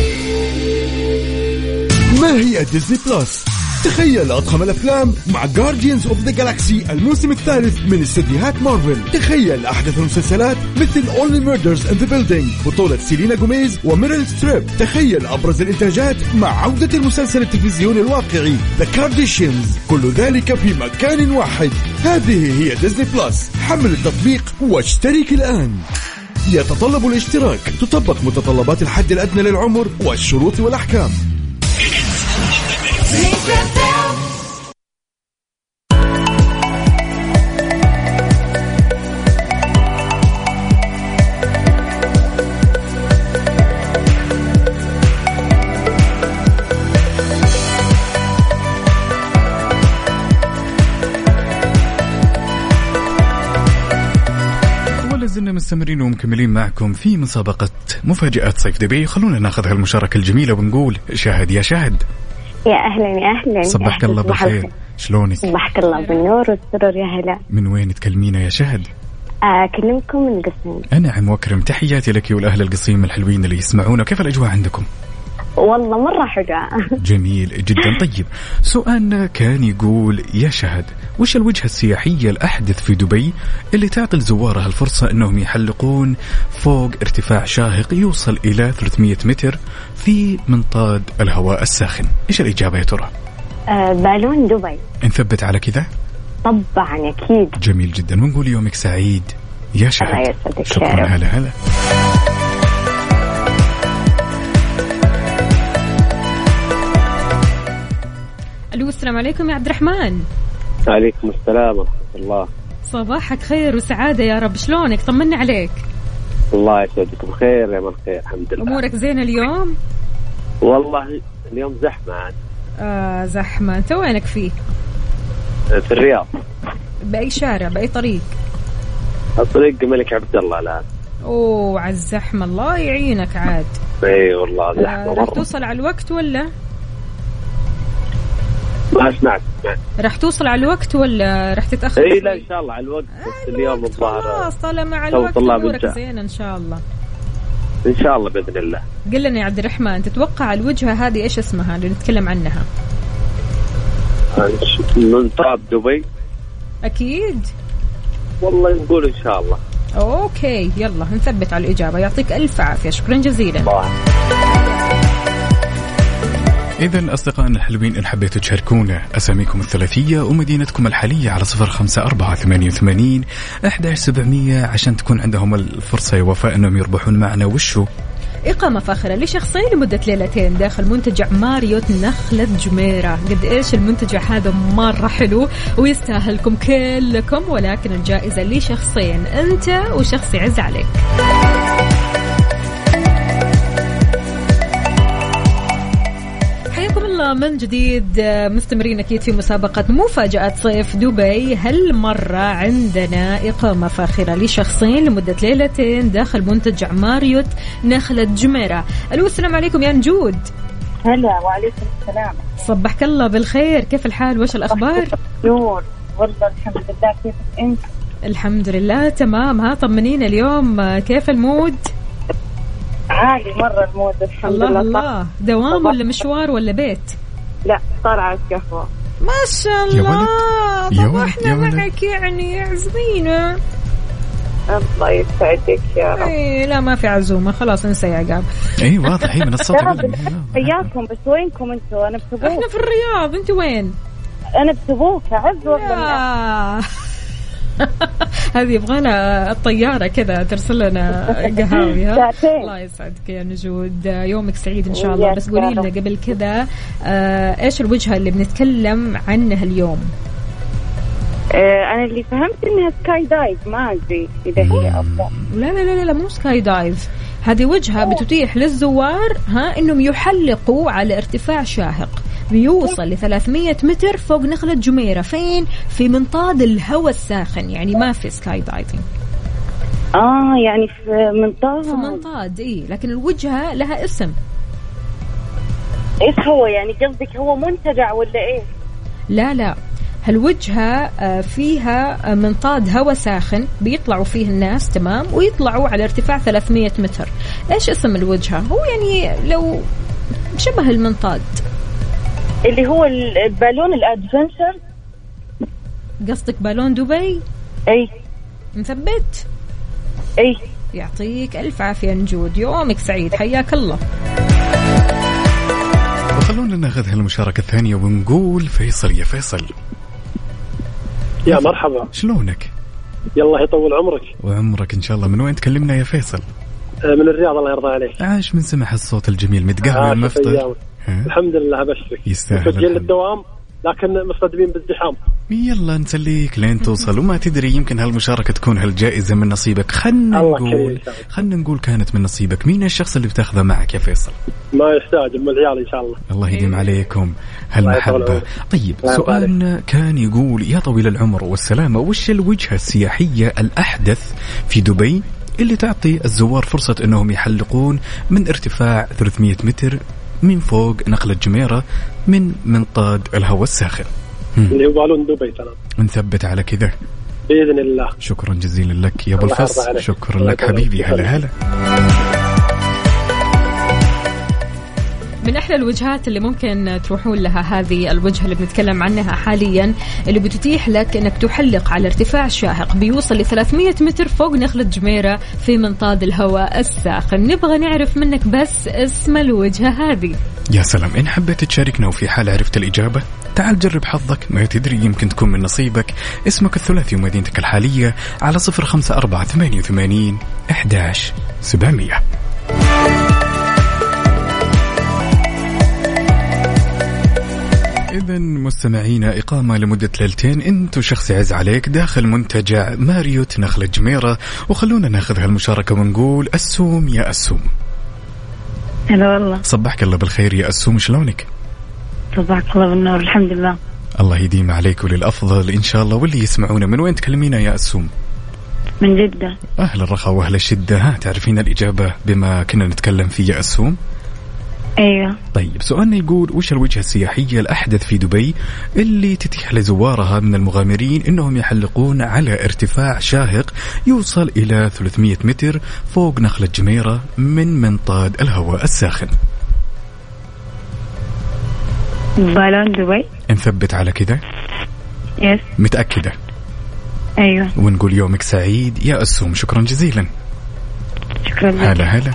ما هي ديزني بلس؟ تخيل أضخم الأفلام مع Guardians of the Galaxy الموسم الثالث من استديوهات مارفل. تخيل أحدث المسلسلات مثل Only Murders in the Building بطولة سيلينا غوميز وميريل ستريب. تخيل أبرز الإنتاجات مع عودة المسلسل التلفزيوني الواقعي The Kardashians، كل ذلك في مكان واحد. هذه هي ديزني بلس. حمل التطبيق واشترك الآن. يتطلب الاشتراك. تطبق متطلبات الحد الأدنى للعمر والشروط والأحكام. لازلنا مستمرين ومكملين معكم في مسابقة مفاجآت صيف دبي. خلونا ناخذ هالمشاركة الجميلة ونقول شاهد يا شاهد. يا أهلا يا أهلا. صبحك الله بالخير، شلونك؟ صبحك الله بالنور والسرور يا هلا. من وين تكلمينا يا شهد؟ أكلمكم من القصيم. أنعم وأكرم، تحياتي لك والأهل القصيم الحلوين اللي يسمعونا. كيف الأجواء عندكم؟ والله مرة حلوة. جميل جدا. طيب سؤالنا كان يقول يا شهد، وش الوجهة السياحية الأحدث في دبي اللي تعطي لزوارها الفرصة أنهم يحلقون فوق ارتفاع شاهق يوصل إلى 300 متر في منطاد الهواء الساخن؟ إيش الإجابة يا ترى؟ بالون دبي. نثبت على كذا؟ طبعا أكيد. جميل جدا، ونقول يومك سعيد يا شهد. شكرا. هلا هلا. السلام عليكم يا عبد الرحمن. عليكم السلام ورحمة الله. صباحك خير وسعادة يا رب، شلونك؟ طمني عليك. الله يسعدك بخير يا من خير الحمد لله. أمورك زينة اليوم؟ والله اليوم زحمة عاد. زحمة. أنت وينك فيه؟ في الرياض. بأي شارع بأي طريق؟ الطريق الملك عبد الله الآن. أوه على الزحمة، الله يعينك عاد. اي والله زحمة راح توصل على الوقت ولا؟ ما سمعت. راح توصل على الوقت ولا راح تتأخر؟ اي لا ان شاء الله على الوقت. بس اليوم الظاهر خلاص طالما على الوقت امورك زين ان شاء الله. ان شاء الله باذن الله. قل لنا يا عبد الرحمن، تتوقع الوجهة هذه ايش اسمها اللي نتكلم عنها؟ منطاد دبي. اكيد والله نقول ان شاء الله. اوكي يلا نثبت على الإجابة. يعطيك ألف عافية، شكرا جزيلا. إذا أصدقائنا الحلوين، إن حبيتوا تشاركونا أساميكم الثلاثية ومدينتكم الحالية على 0548811700 عشان تكون عندهم الفرصة يا وفاء أنهم يربحون معنا. وشو؟ إقامة فاخرة لشخصين لمدة ليلتين داخل منتجع ماريوت نخلة جميرة. قد إيش المنتجع هذا مرة حلو ويستاهلكم كلكم، ولكن الجائزة لشخصين، أنت وشخص يعز عليك. من جديد مستمرين أكيد في مسابقة مفاجأة صيف دبي. هالمرة عندنا إقامة فاخرة لشخصين لمدة ليلتين داخل منتجع ماريوت نخلة جميرة. ألو السلام عليكم يا نجود. هلا وعليكم السلام. صبحك الله بالخير، كيف الحال وش الأخبار؟ نور والله الحمد لله، كيف أنت؟ الحمد لله تمام. ها طمنينا اليوم كيف المود؟ عالي مرة المود الحمد لله. الله دوام ولا مشوار ولا بيت؟ لا طلعت قهوة. ما شاء الله. طب احنا معك يعني عزمينا. الله يسعدك يا رب. اي لا ما في عزومة، خلاص انسى يا عقاب. اي واضح من الصوت. حياكم، بس وينكم انتوا؟ انا بتبوك. احنا في الرياض، انتوا وين؟ انا بتبوك عز والله. هذه يبغانا الطيارة كذا ترسل لنا قهاوي. الله يسعدك يا نجود، يومك سعيد إن شاء الله. بس قولي لنا قبل كذا إيش الوجهة اللي بنتكلم عنها اليوم؟ أنا اللي فهمت إنها سكاي دايف، ما أدري إذا هي أفضل. لا لا لا لا مو سكاي دايف، هذه وجهة بتتيح للزوار إنهم يحلقوا على ارتفاع شاهق بيوصل ل 300 متر فوق نخلة جميرة. فين؟ في منطاد الهواء الساخن، يعني ما في سكاي دايفنج. يعني في منطاد إيه، لكن الوجهة لها اسم. إيش هو يعني؟ قصدك هو منتجع ولا إيه؟ لا هالوجهة فيها منطاد هواء ساخن بيطلعوا فيه الناس، تمام، ويطلعوا على ارتفاع 300 متر. إيش اسم الوجهة؟ هو يعني لو شبه المنطاد اللي هو البالون الادفنشر. قصدك بالون دبي؟ اي مثبت. اي يعطيك الف عافيه نجود، يومك سعيد، حياك الله. وخلونا ناخذ هالمشاركه الثانيه ونقول فيصل. يا فيصل يا مرحبا، شلونك؟ يلا يطول عمرك. وعمرك ان شاء الله. من وين تكلمنا يا فيصل؟ من الرياض الله يرضى عليك. عاش من سمح الصوت الجميل، متقهوى مفطر؟ الحمد لله ابشرك. يستاهل. مسجل للدوام لكن مصطدمين بالزحام. يلا نسليك لين توصل، وما تدري يمكن هالمشاركة تكون هالجائزة من نصيبك. خلنا نقول كانت من نصيبك. مين الشخص اللي بتاخذه معك يا فيصل؟ ما يستعجل، من العيال ان شاء الله. الله يديم عليكم هالمحبة. طيب سؤالنا كان يقول يا طويل العمر والسلامة، وش الوجهة السياحية الأحدث في دبي اللي تعطي الزوار فرصة أنهم يحلقون من ارتفاع 300 متر من فوق نخلة جميرة من منطاد الهواء الساخن؟ اللي هو بالون دبي. تمام، نثبت على كذا بإذن الله. شكرا جزيلا لك يا أبو الفص. شكرا لك حبيبي. هلا من أحلى الوجهات اللي ممكن تروحون لها هذه الوجهة اللي بنتكلم عنها حاليا، اللي بتتيح لك أنك تحلق على ارتفاع شاهق بيوصل ل 300 متر فوق نخلة جميرة في منطاد الهواء الساخن. نبغى نعرف منك بس اسم الوجهة هذه. يا سلام، إن حبيت تشاركنا وفي حال عرفت الإجابة تعال جرب حظك، ما تدري يمكن تكون من نصيبك. اسمك الثلاثي ومدينتك الحالية على 0548811700. إذا مستمعينا، إقامة لمدة ليلتين أنت وشخص يعز عليك داخل منتجع ماريوت نخلة جميرة. وخلونا ناخذ هالمشاركة ونقول أسوم يا أسوم. هلا والله. صبحك الله بالخير يا أسوم، شلونك؟ صبحك الله بالنور، الحمد لله. الله يديم عليك وللأفضل إن شاء الله. واللي يسمعونا من وين تكلمينا يا أسوم؟ من جدة. أهل الرخاء وأهل الشدة. ها تعرفين الإجابة بما كنا نتكلم فيه يا أسوم؟ ايوه. طيب سؤالنا يقول وش الوجهة السياحية الأحدث في دبي اللي تتيح لزوارها من المغامرين انهم يحلقون على ارتفاع شاهق يوصل الى 300 متر فوق نخلة جميرة من منطاد الهواء الساخن؟ بالون دبي. نثبت على كده؟ يس. متأكدة؟ ايوه. ونقول يومك سعيد يا أسوم، شكرا جزيلا. شكرا لك. هلا.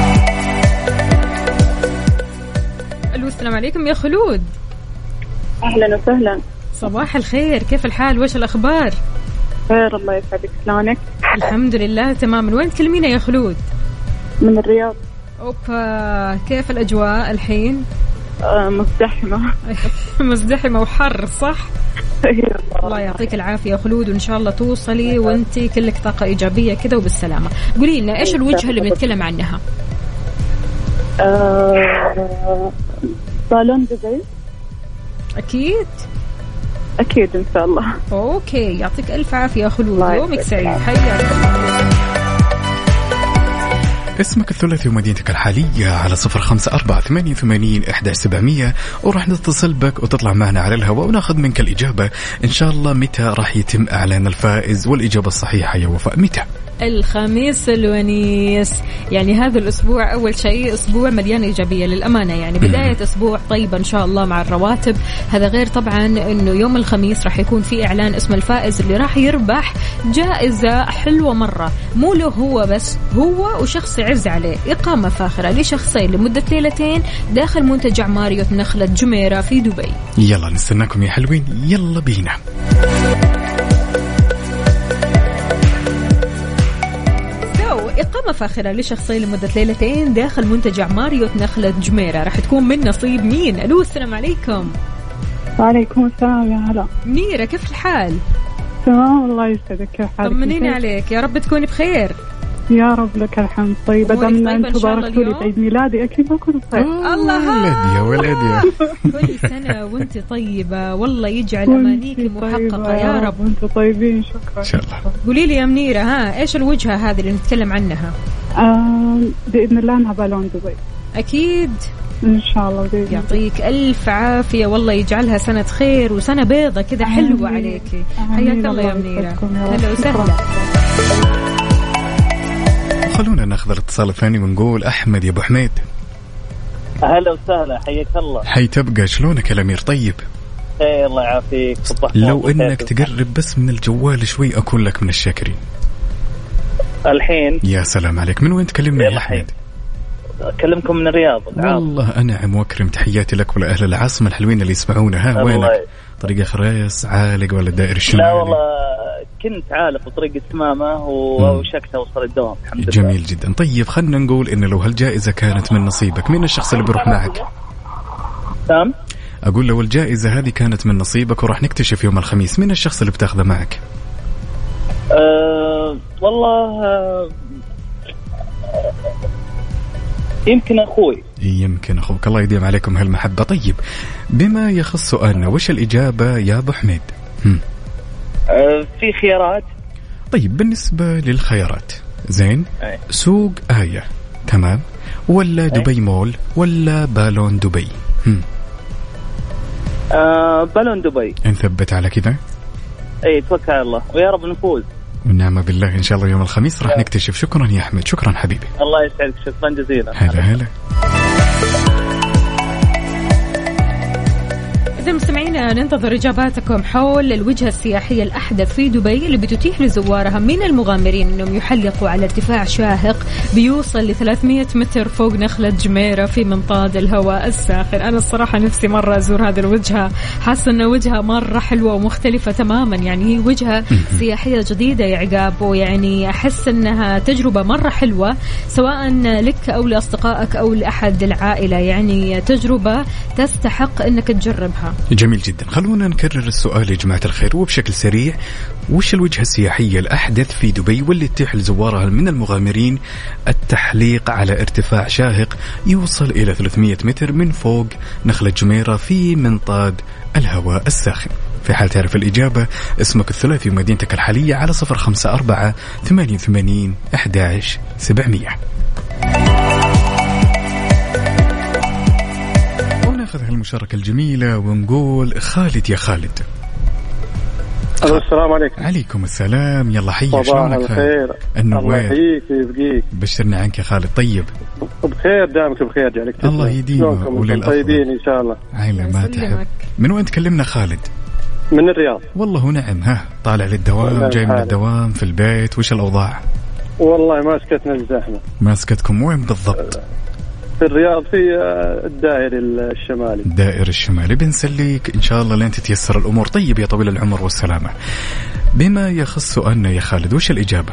السلام عليكم يا خلود. أهلا وسهلا. صباح الخير، كيف الحال وش الأخبار؟ خير الله يسعدك، شلونك؟ الحمد لله تمام. من وين تكلمينا يا خلود؟ من الرياض. أوبا، كيف الأجواء الحين؟ مزدحمة. مزدحمة وحر صح؟ الله يعطيك العافية يا خلود، وإن شاء الله توصلي وانتي كلك طاقة إيجابية كده وبالسلامة. قولي لنا إيش الوجهة اللي بنتكلم عنها؟ بالون دبي. أكيد إن شاء الله. أوكي، يعطيك ألف عافية يا خلود، يومك سعيد. حياك. اسمك الثلاثي ومدينتك الحالية على 0548811700 وراح نتصل بك وتطلع معنا على الهواء وناخذ منك الإجابة إن شاء الله. متى راح يتم إعلان الفائز؟ والإجابة الصحيحة يا وفاء متى؟ الخميس الونيس. يعني هذا الأسبوع أول شيء أسبوع مليان إيجابية للأمانة، يعني بداية أسبوع طيبة إن شاء الله مع الرواتب. هذا غير طبعا أنه يوم الخميس راح يكون في إعلان اسم الفائز اللي راح يربح جائزة حلوة مرة، مو له هو بس، هو وشخص يعز عليه. إقامة فاخرة لشخصين لمدة ليلتين داخل منتجع ماريوت نخلة جميرة في دبي. يلا نستناكم يا حلوين، يلا بينا. إقامة فاخرة لشخصين لمدة ليلتين داخل منتجع ماريوت نخلة جميرة راح تكون من نصيب مين؟ ألو السلام عليكم. وعليكم السلام يا هلا. منيرة كيف الحال؟ تمام الله يسعدك، كيف حالك؟ طمنيني عليك، يا رب تكوني بخير. يا رب لك الحمد. طيب أدام أنتم باركتوا لي بعيد ميلادي أكيد بكون بخير. الله ولدي كل سنة وانت طيبة، والله يجعل أمانيك محققة يا رب. وانتم طيبين، شكرا إن شاء الله. قولي لي يا منيرة، ها إيش الوجهة هذه اللي نتكلم عنها؟ بإذن الله أنها بالون دبي. أكيد إن شاء الله بإذن. يعطيك ألف عافية، والله يجعلها سنة خير وسنة بيضة كده حلوة عليكي. حياك الله يا منيرة، هلا وسهلا. خلونا ناخذ الاتصال الثاني ونقول أحمد يا أبو حميد. هلا وسهلا، حياك الله. حي تبقى، شلونك الأمير؟ طيب ايه الله يعافيك. لو انك تقرب بس من الجوال شوي اكون لك من الشاكرين. الحين يا سلام عليك، من وين تكلمنا يا احمد؟ اكلمكم من الرياض. والله انعم واكرم، تحياتي لك ولاهل العاصمه الحلوين اللي يسمعونا. ها وينك؟ طريق خريص عالق ولا الدائري الشمالي؟ لا والله كنت عالق بطريق التمامة وشكت اوصل الدوام الحمد لله. جميل جدا. طيب خلنا نقول ان لو هالجائزه كانت من نصيبك، مين الشخص اللي بيروح معك؟ تمام. أقول لو الجائزة هذه كانت من نصيبك وراح نكتشف يوم الخميس، من الشخص اللي بتاخذه معك؟ والله يمكن أخوي. يمكن أخوك، الله يديم عليكم هالمحبة. طيب بما يخص سؤالنا، وش الإجابة يا أبو حميد؟ في خيارات. طيب بالنسبة للخيارات، زين سوق آية، تمام، ولا دبي مول، ولا بالون دبي؟ بالون دبي. نثبت على كذا؟ اي توكل على الله ويا رب نفوز. ونعم بالله إن شاء الله يوم الخميس راح نكتشف. شكرا يا أحمد، شكرا حبيبي. الله يسعدك، شكرا جزيلا. هلا. إذا مستمعينا ننتظر إجاباتكم حول الوجهة السياحية الأحدث في دبي اللي بتتيح لزوارها من المغامرين أنهم يحلقوا على ارتفاع شاهق بيوصل ل 300 متر فوق نخلة جميرة في منطاد الهواء الساخن. أنا الصراحة نفسي مرة أزور هذه الوجهة، حاسة أن وجهة مرة حلوة ومختلفة تماما، يعني هي وجهة سياحية جديدة يا عقاب، ويعني أحس أنها تجربة مرة حلوة سواء لك أو لأصدقائك أو لأحد العائلة، يعني تجربة تستحق أنك تجربها. جميل جدا. خلونا نكرر السؤال يا جماعة الخير وبشكل سريع. وش الوجهة السياحية الأحدث في دبي واللي تتيح لزوارها من المغامرين التحليق على ارتفاع شاهق يوصل إلى 300 متر من فوق نخلة جميرة في منطاد الهواء الساخن؟ في حال تعرف الإجابة اسمك الثلاثي ومدينتك الحالية على 054-88-11-700. ونأخذ هالمشاركة الجميلة ونقول خالد. يا خالد. السلام عليكم. عليكم السلام. يلا حي. صباح الخير. الله يحييك ويبقيك. بشرنا عنك يا خالد. طيب بخير دامك بخير جعلك. الله يديمك وللأفضل. طيبين إن شاء الله. عيلة ما تحب. من وين تكلمنا خالد؟ من الرياض. والله نعم. ها طالع للدوام جاي من الدوام في البيت وش الأوضاع؟ والله ما سكتنا الزحمة. ما سكتكم وين بالضبط؟ في الرياض في الدائري الشمالي. الدائري الشمالي. بنسليك إن شاء الله لين تتيسر الأمور. طيب يا طويل العمر والسلامة. بما يخص سؤالنا يا خالد وش الإجابة؟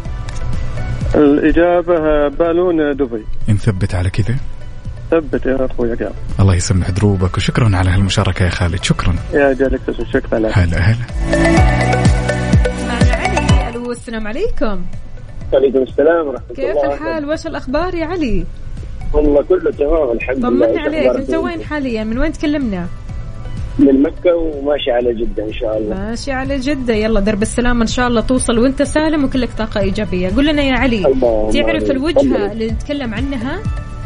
الإجابة بالون دبي. نثبت على كذا؟ ثبت يا أخوي قام. الله يسمح دروبك وشكرا على هالمشاركة يا خالد. شكرا يا جالك. شكرا لك. هلا هلا. معنا علي. ألو السلام عليكم. عليكم السلام ورحمة الله. كيف الحال وش الأخبار يا علي؟ والله كله تمام الحمد لله. طمني عليك. أنت وين حاليا؟ من وين تكلمنا؟ من مكة وماشي على جدة إن شاء الله. ماشي على جدة. يلا درب السلام إن شاء الله توصل وأنت سالم وكلك طاقة إيجابية. قل لنا يا علي تعرف الوجهة اللي نتكلم عنها؟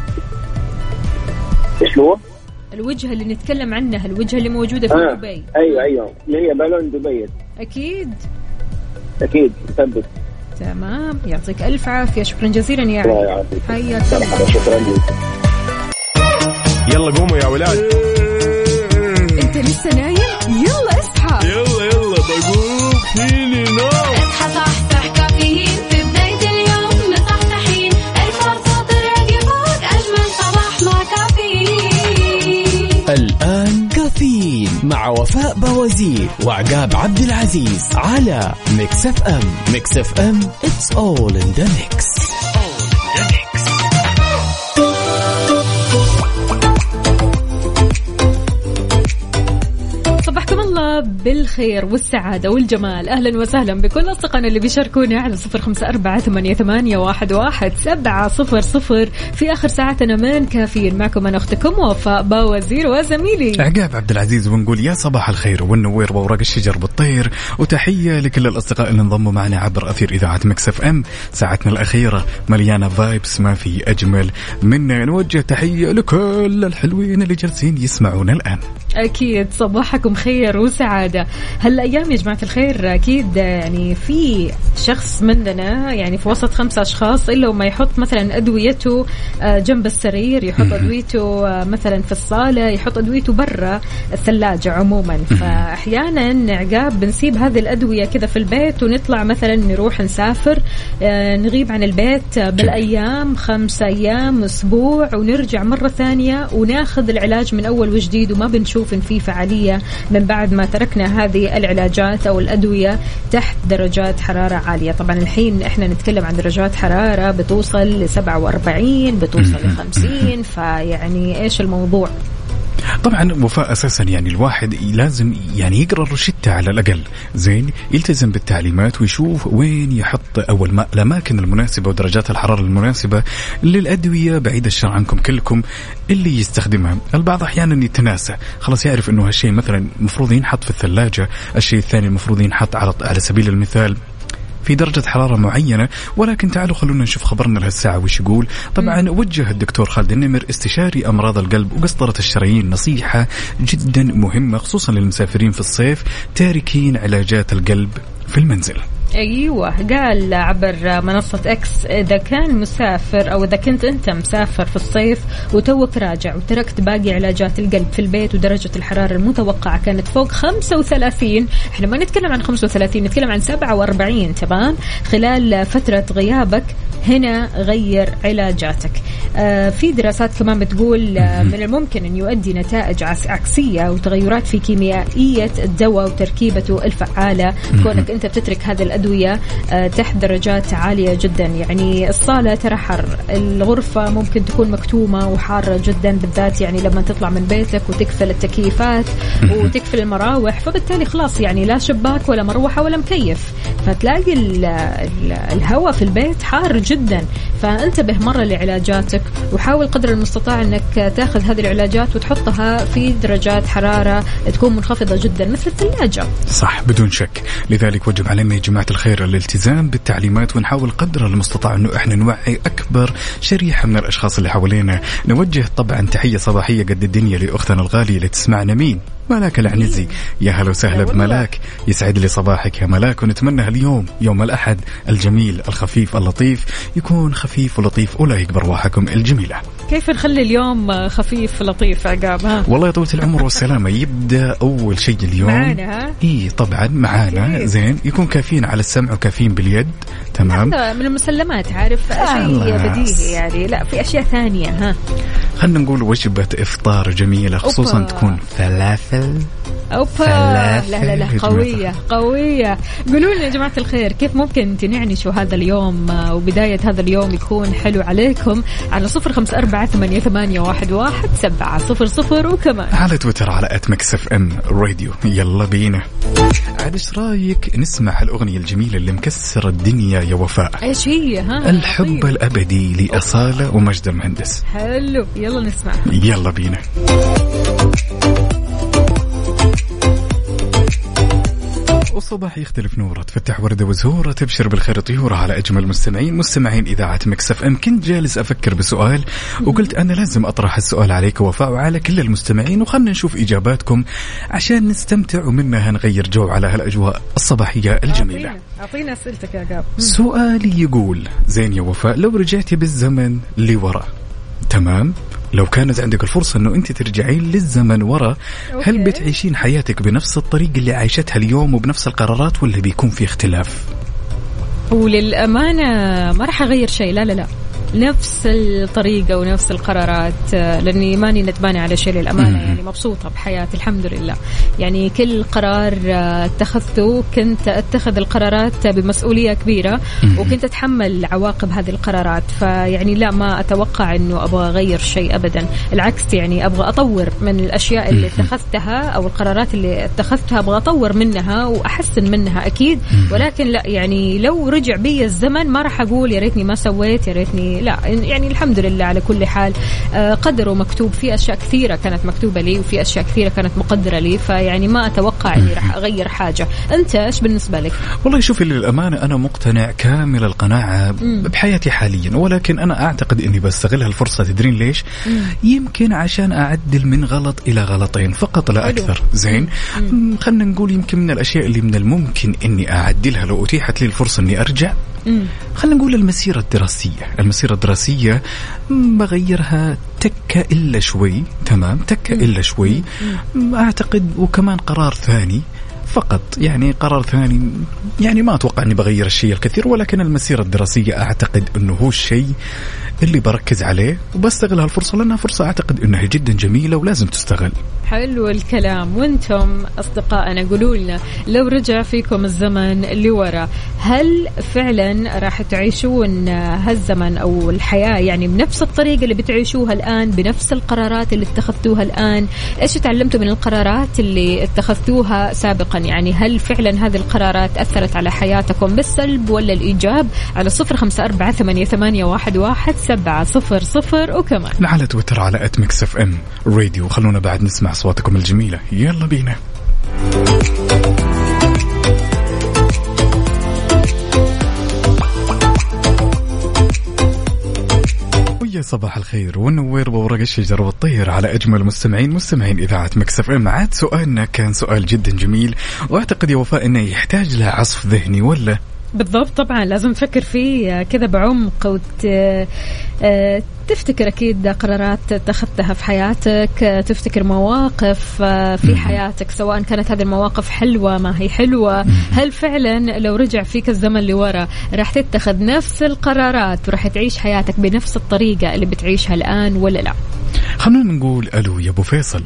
إيش هو؟ الوجهة اللي نتكلم عنها الوجهة اللي موجودة في دبي. أيوة اللي هي بالون دبي. أكيد ثبت. تمام يعطيك ألف عافية. شكرا جزيلا يا علي. حياك. شكرا لك. يلا قوموا يا ولاد. انت لسه نايم؟ يلا اصحى. يلا بقوم فيني نوم. اصحى صحصح كافيين في بداية اليوم مصحصحين الفرصة تراقي فوق أجمل صباح مع كافيين. الآن كافيين مع وفاء بوازير وعقاب عبد العزيز على ميكس اف ام. ميكس اف ام it's all in the mix. صباحكم الله بالخير والسعادة والجمال. أهلا وسهلا بكل أصدقائنا اللي بيشاركونا على 0548811700 في آخر ساعتنا من كافيين. معكم أنا أختكم وفاء باوزير وزميلي عقاب عبد العزيز. ونقول يا صباح الخير والنوير وورق الشجر بالطير. وتحية لكل الأصدقاء اللي انضموا معنا عبر أثير إذاعة ميكس اف ام. ساعتنا الأخيرة مليانة فايبس ما في أجمل منا. نوجه تحية لكل الحلوين اللي جالسين يسمعونا الآن. أكيد صباحكم خير وسعادة. هالأيام يا جماعة الخير أكيد يعني في شخص مننا يعني في وسط 5 أشخاص إلا وما يحط مثلا أدويته جنب السرير، يحط أدويته مثلا في الصالة، يحط أدويته برا الثلاجة عموما. فأحيانا عقاب بنسيب هذه الأدوية كذا في البيت ونطلع مثلا نروح نسافر، نغيب عن البيت بالأيام 5 أيام أسبوع ونرجع مرة ثانية وناخذ العلاج من أول وجديد وما بنشوف إن في فعالية من بعد ما تركنا هذه العلاجات أو الأدوية تحت درجات حرارة عالية. طبعا الحين إحنا نتكلم عن درجات حرارة بتوصل ل47 بتوصل ل50. فيعني إيش الموضوع؟ طبعا وفاء أساسا يعني الواحد لازم يعني يقرأ الروشتة على الأقل زين، يلتزم بالتعليمات ويشوف وين يحط أول الأماكن المناسبة ودرجات الحرارة المناسبة للأدوية بعيد الشر عنكم كلكم اللي يستخدمها. البعض أحيانا يتناسى، خلاص يعرف إنه هالشيء مثلا مفروض ينحط في الثلاجة، الشيء الثاني المفروض ينحط على سبيل المثال في درجة حرارة معينة. ولكن تعالوا خلونا نشوف خبرنا لهالساعة وش يقول. طبعا وجه الدكتور خالد النمر استشاري أمراض القلب وقسطرة الشرايين نصيحة جدا مهمة خصوصا للمسافرين في الصيف تاركين علاجات القلب في المنزل. أيوة قال عبر منصة إكس إذا كان مسافر أو إذا كنت أنت مسافر في الصيف وتوك راجع وتركت باقي علاجات القلب في البيت ودرجة الحرارة المتوقعة كانت فوق 35، إحنا ما نتكلم عن 35 نتكلم عن 47 تمام، خلال فترة غيابك هنا غير علاجاتك. في دراسات كمان بتقول من الممكن أن يؤدي نتائج عكسية وتغيرات في كيميائية الدواء وتركيبته الفعالة كونك أنت بتترك هذا الأدوية الأدوية تحت درجات عالية جدا. يعني الصالة ترى حر، الغرفة ممكن تكون مكتومة وحارة جدا، بالذات يعني لما تطلع من بيتك وتقفل التكييفات وتقفل المراوح، فبالتالي خلاص يعني لا شباك ولا مروحة ولا مكيف، فتلاقي الهواء في البيت حار جدا. فانتبه مرة لعلاجاتك، وحاول قدر المستطاع انك تاخذ هذه العلاجات وتحطها في درجات حرارة تكون منخفضة جدا مثل الثلاجة. صح بدون شك. لذلك وجب علينا يا جماعة الخير الالتزام بالتعليمات، ونحاول قدر المستطاع انه احنا نوعي اكبر شريحة من الاشخاص اللي حوالينا. نوجه طبعا تحية صباحية قد الدنيا لاختنا الغالية اللي تسمعنا، مين؟ ملاك العنزي. يا هلا وسهلا بملاك، يسعد لي صباحك يا ملاك، ونتمنى اليوم يوم الأحد الجميل الخفيف اللطيف يكون خفيف ولطيف ولا يكبر رواحكم الجميلة. كيف نخلي اليوم خفيف لطيف عقاب؟ ها والله يا طويلة العمر والسلامة، يبدأ أول شيء اليوم معانا. إيه طبعا معانا زين، يكون كافيين على السمع وكافيين باليد. تمام، من المسلمات، عارف شيء بديهي يعني. لا في أشياء ثانية. ها خلنا نقول وجبة إفطار جميلة، خصوصا تكون فلافل. لا قوية. قولوا لنا يا جماعة الخير، كيف ممكن تنعنشوا هذا اليوم وبداية هذا اليوم يكون حلو عليكم على 0548811700 وكمان على تويتر على @mixfm راديو. يلا بينا. عاد ايش رايك نسمع الأغنية الجميلة اللي مكسرة الدنيا يا وفاء؟ ايش هي؟ الحب الأبدي لأصالة ومجد المهندس. حلو، يلا نسمع. يلا بينا. والصباح يختلف نوره، تفتح وردة وزهورة، تبشر بالخير طيورة على أجمل مستمعين إذاعة ميكس اف ام. كنت جالس أفكر بسؤال وقلت أنا لازم أطرح السؤال عليك وفاء وعلى كل المستمعين، وخلنا نشوف إجاباتكم عشان نستمتع ومنها نغير جو على هالأجواء الصباحية الجميلة. أعطينا أسئلتك يا قاب. سؤالي يقول زين يا وفاء، لو رجعتي بالزمن لورا، تمام، لو كانت عندك الفرصة أنه أنت ترجعين للزمن ورا، هل بتعيشين حياتك بنفس الطريقة اللي عايشتها اليوم وبنفس القرارات، ولا بيكون في اختلاف؟ وللأمانة ما راح أغير شيء، لا نفس الطريقة ونفس القرارات، لأني ماني ندمانة على شيء للأمانة. يعني مبسوطة بحياتي الحمد لله. يعني كل قرار اتخذته كنت أتخذ القرارات بمسؤولية كبيرة، وكنت أتحمل عواقب هذه القرارات. فيعني لا، ما أتوقع أنه أبغى أغير شيء أبدا، العكس يعني أبغى أطور من الأشياء اللي اتخذتها أو القرارات اللي اتخذتها، أبغى أطور منها وأحسن منها أكيد. ولكن لا، يعني لو رجع بي الزمن ما راح أقول يا ريتني ما سويت، يا ريتني، لا يعني الحمد لله على كل حال. قدر ومكتوب، في أشياء كثيرة كانت مكتوبة لي وفي أشياء كثيرة كانت مقدرة لي، فيعني ما أتوقع أني راح أغير حاجة. أنت إيش بالنسبة لك؟ والله شوفي للأمانة أنا مقتنع كامل القناعة بحياتي حاليا، ولكن أنا أعتقد أني بستغلها الفرصة. تدرين ليش؟ يمكن عشان أعدل من غلط إلى غلطين فقط لا أكثر. زين، خلنا نقول يمكن من الأشياء اللي من الممكن أني أعدلها لو أتيحت لي الفرصة أني أرجع، خلنا نقول المسيرة الدراسية بغيرها تكة إلا شوي. تمام، تكة إلا شوي أعتقد. وكمان قرار ثاني فقط، يعني قرار ثاني، يعني ما أتوقع أني بغير الشيء الكثير، ولكن المسيرة الدراسية أعتقد أنه هو الشيء اللي بركز عليه وبستغل هالفرصة، لأنها فرصة أعتقد أنها جدا جميلة ولازم تستغل. حلو الكلام. وانتم أصدقائنا قولوا لنا، لو رجع فيكم الزمن لورا، هل فعلا راح تعيشون هالزمن أو الحياة يعني بنفس الطريقة اللي بتعيشوها الآن، بنفس القرارات اللي اتخذتوها الآن؟ إيش تعلمتوا من القرارات اللي اتخذتوها سابقا؟ يعني هل فعلا هذه القرارات أثرت على حياتكم بالسلب ولا الإيجاب؟ على 0548811700 وكمان على تويتر على @mixfm راديو. خلونا بعد نسمع أصواتكم الجميلة. يلا بينا. ويا صباح الخير والنوير وورق الشجر والطير على أجمل مستمعين إذاعة ميكس اف ام. عاد سؤالنا كان سؤال جدا جميل، وأعتقد يا وفاء أنه يحتاج له عصف ذهني، ولا؟ بالضبط، طبعا لازم تفكر فيه كذا بعمق تفتكر أكيد قرارات اتخذتها في حياتك، تفتكر مواقف في حياتك سواء كانت هذه المواقف حلوة ما هي حلوة. هل فعلا لو رجع فيك الزمن لورا راح تتخذ نفس القرارات وراح تعيش حياتك بنفس الطريقة اللي بتعيشها الآن ولا لا؟ خلونا نقول ألو يا أبو فيصل.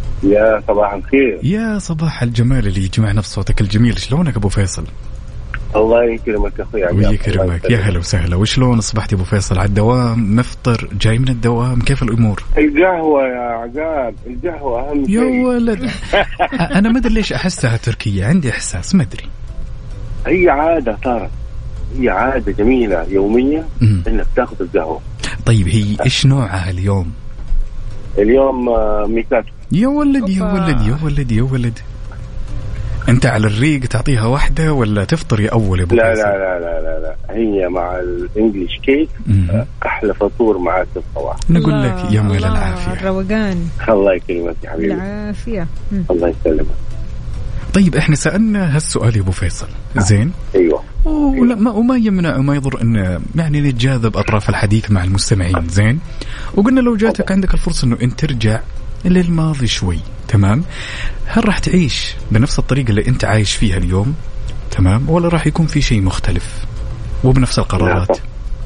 يا صباح الخير. يا صباح الجمال اللي يجمعنا في صوتك الجميل. شلونك أبو فيصل؟ الله يكرمك أخوي عقاب. ويكرمك. يا هلا وسهلا. وشلون أصبحت أبو فيصل؟ على الدوام، مفطر، جاي من الدوام، كيف الأمور؟ القهوة يا عقاب، القهوة أهم شيء. يا ولد أنا ما أدري ليش أحسها تركية، عندي إحساس ما أدري. هي عادة صارت، هي عادة جميلة يومية إنك تأخذ القهوة. طيب هي إيش نوعها اليوم؟ اليوم ميكاتو. يا ولد يا ولد يا ولد يا ولد، أنت على الريق تعطيها واحدة ولا تفطر يا أول أبو لا لا لا لا لا لا، هي مع الإنجليش كيك أحلى فطور معك الصباح. نقول لك يا مال العافية. الروقان. الله يكرمك يا حبيبي. العافية. الله يسلمك. طيب احنا سألنا هالسؤال يا ابو فيصل، زين؟ ايوه. وما يمنع وما يضر ان يعني نتجاذب اطراف الحديث مع المستمعين، زين؟ وقلنا لو جاتك عندك الفرصة انه انت ترجع للماضي شوي، تمام؟ هل راح تعيش بنفس الطريقة اللي انت عايش فيها اليوم، تمام؟ ولا راح يكون في شيء مختلف وبنفس القرارات؟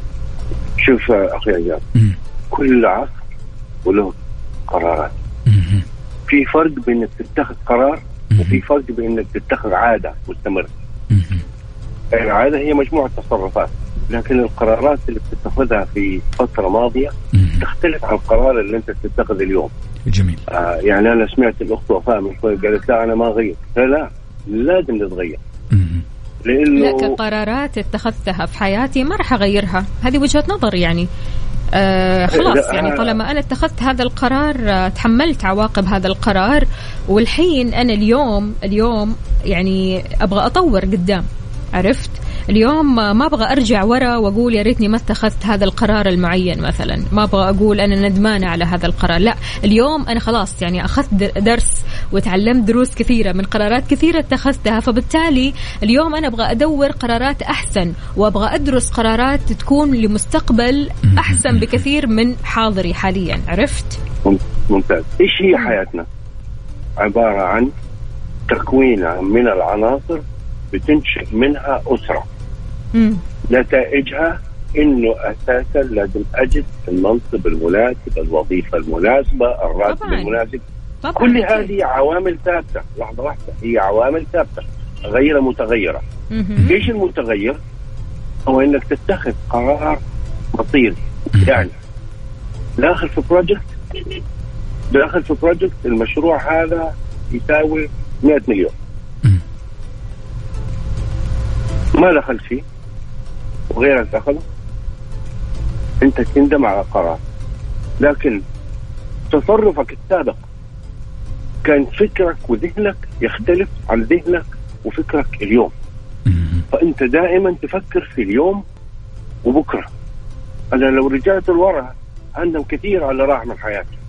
شوف اخي عجاب، كل عصر وله قرارات. في فرق بين انك تتخذ قرار وفي فرق بين انك تتخذ عادة مستمرة. العادة هي مجموعة تصرفات، لكن القرارات اللي بتتخذها في فترة ماضية تختلف عن القرار اللي انت تتخذ اليوم. جميل. يعني انا سمعت الاخت وفاء من شوي قالت لا انا ما اغير، لا لازم نتغير. لانه لا، كقرارات اتخذتها في حياتي ما راح اغيرها، هذه وجهة نظر يعني. خلاص يعني طالما أنا اتخذت هذا القرار تحملت عواقب هذا القرار، والحين أنا اليوم يعني أبغى أطور قدام، عرفت؟ اليوم ما أبغى أرجع ورا وأقول يا ريتني ما اتخذت هذا القرار المعين مثلا، ما أبغى أقول أنا ندمانة على هذا القرار، لا اليوم أنا خلاص يعني أخذت درس وتعلمت دروس كثيرة من قرارات كثيرة اتخذتها، فبالتالي اليوم أنا أبغى أدور قرارات أحسن وأبغى أدرس قرارات تكون لمستقبل أحسن بكثير من حاضري حاليا، عرفت؟ ممتاز. إيش هي حياتنا؟ عبارة عن تكوين من العناصر بتنشئ منها أسرة. نتائجها إنه أساسا لازم أجد المنصب المناسب، الوظيفة المناسبة، الراتب المناسب. كل هذه عوامل ثابتة. لحظة واحدة، هي عوامل ثابتة غير متغيرة. إيش المتغير؟ هو إنك تتخذ قرار مصيري. يعني داخل في بروجكت المشروع هذا يساوي 100 مليون، ما دخلت فيه وغيرك دخله، انت تندم على القرار. لكن تصرفك السابق كان فكرك وذهنك يختلف عن ذهنك وفكرك اليوم، فانت دائما تفكر في اليوم وبكرة. انا لو رجعت لورا عندهم كثير على راح من حياتي.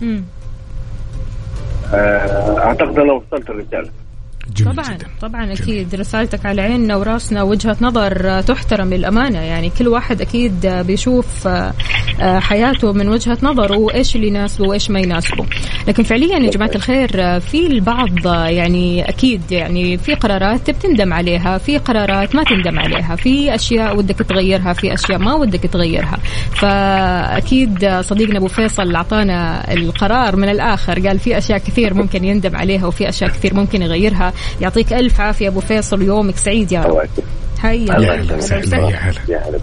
اعتقد انا وصلت الرسالة. طبعا أكيد رسالتك على عيننا وراسنا، وجهة نظر تحترم للأمانة، يعني كل واحد أكيد بيشوف حياته من وجهة نظره وإيش اللي يناسبه وإيش ما يناسبه. لكن فعليا يا جماعة الخير في البعض يعني أكيد يعني في قرارات بتندم عليها، في قرارات ما تندم عليها، في أشياء ودك تغيرها، في أشياء ما ودك تغيرها. فأكيد صديقنا أبو فيصل أعطانا القرار من الآخر، قال في أشياء كثير ممكن يندم عليها وفي أشياء كثير ممكن يغيرها. يعطيك ألف عافية أبو فيصل، يومك سعيد يا رب. هيا يا هلا.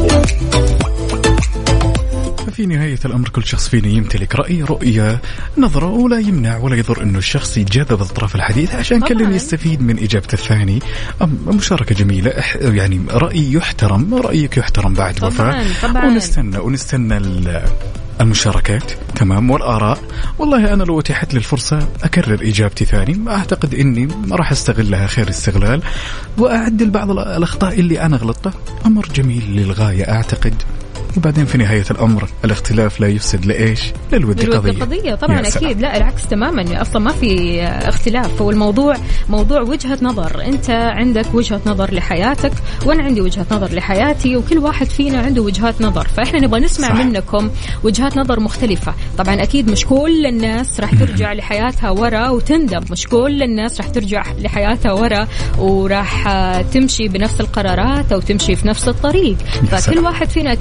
في نهاية الأمر كل شخص فينا يمتلك رأي، رؤية، نظرة، ولا يمنع ولا يضر أنه الشخص يتجاذب أطراف الحديث عشان كلنا يستفيد من إجابة الثاني. مشاركة جميلة، يعني رأي يحترم، رأيك يحترم بعد وفاء. ونستنى المشاركات، تمام، والآراء. والله أنا لو أتيحت لي الفرصة أكرر إجابتي ثاني، أعتقد إني ما راح أستغلها خير استغلال وأعدل بعض الأخطاء اللي أنا غلطتها. أمر جميل للغاية أعتقد. وبعدين في نهاية الأمر الاختلاف لا يفسد لإيش؟ للود قضية. طبعا أكيد، لا العكس تماما، أصلا ما في اختلاف. هو الموضوع موضوع وجهة نظر، أنت عندك وجهة نظر لحياتك وأنا عندي وجهة نظر لحياتي، وكل واحد فينا عنده وجهات نظر، فإحنا نبغى نسمع منكم وجهات نظر مختلفة. طبعا أكيد مش كل الناس راح ترجع لحياتها ورا وتندم، مش كل الناس راح ترجع لحياتها ورا وراح تمشي بنفس القرارات أو تمشي في نفس الطريق. فكل واحد فينا أكيد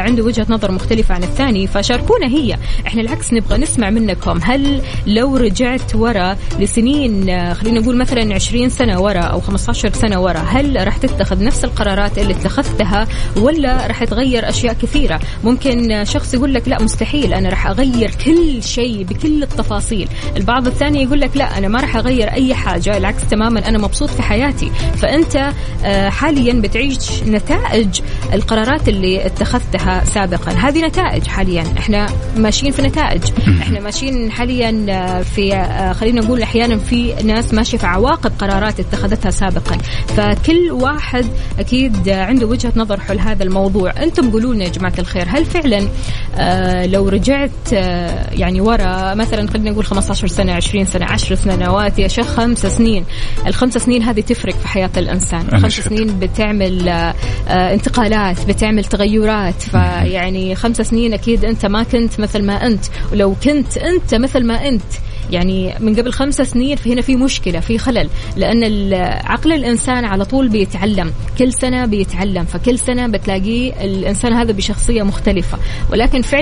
عنده وجهة نظر مختلفة عن الثاني فشاركونا هي. احنا العكس نبغى نسمع منكم. هل لو رجعت ورا لسنين خلينا نقول مثلا 20 سنة ورا أو 15 سنة ورا هل راح تتخذ نفس القرارات اللي اتخذتها ولا راح تغير أشياء كثيرة؟ ممكن شخص يقول لك لا مستحيل أنا راح أغير كل شيء بكل التفاصيل. البعض الثاني يقول لك لا أنا ما راح أغير أي حاجة العكس تماما أنا مبسوط في حياتي. فأنت حاليا بتعيش نتائج القرارات اللي اتخذتها سابقا. هذه نتائج حاليا احنا ماشيين في نتائج. احنا ماشيين حاليا في خلينا نقول احيانا في ناس ماشيه في عواقب قرارات اتخذتها سابقا. فكل واحد اكيد عنده وجهة نظر حول هذا الموضوع. انتم قولوا لنا يا جماعة الخير هل فعلا لو رجعت يعني ورا مثلا خلينا نقول 15 سنة 20 سنة 10 سنوات يا شيخ 5 سنين ال5 سنين هذه تفرق في حياة الإنسان. 5 سنين بتعمل انتقالات بتعمل تغيرات. فيعني 5 سنين أكيد أنت ما كنت مثل ما أنت ولو كنت أنت مثل ما أنت يعني من قبل 5 سنين فهنا في مشكلة في خلل لأن عقل الإنسان على طول بيتعلم كل سنة بيتعلم. فكل سنة بتلاقيه الإنسان هذا بشخصية مختلفة ولكن فعلا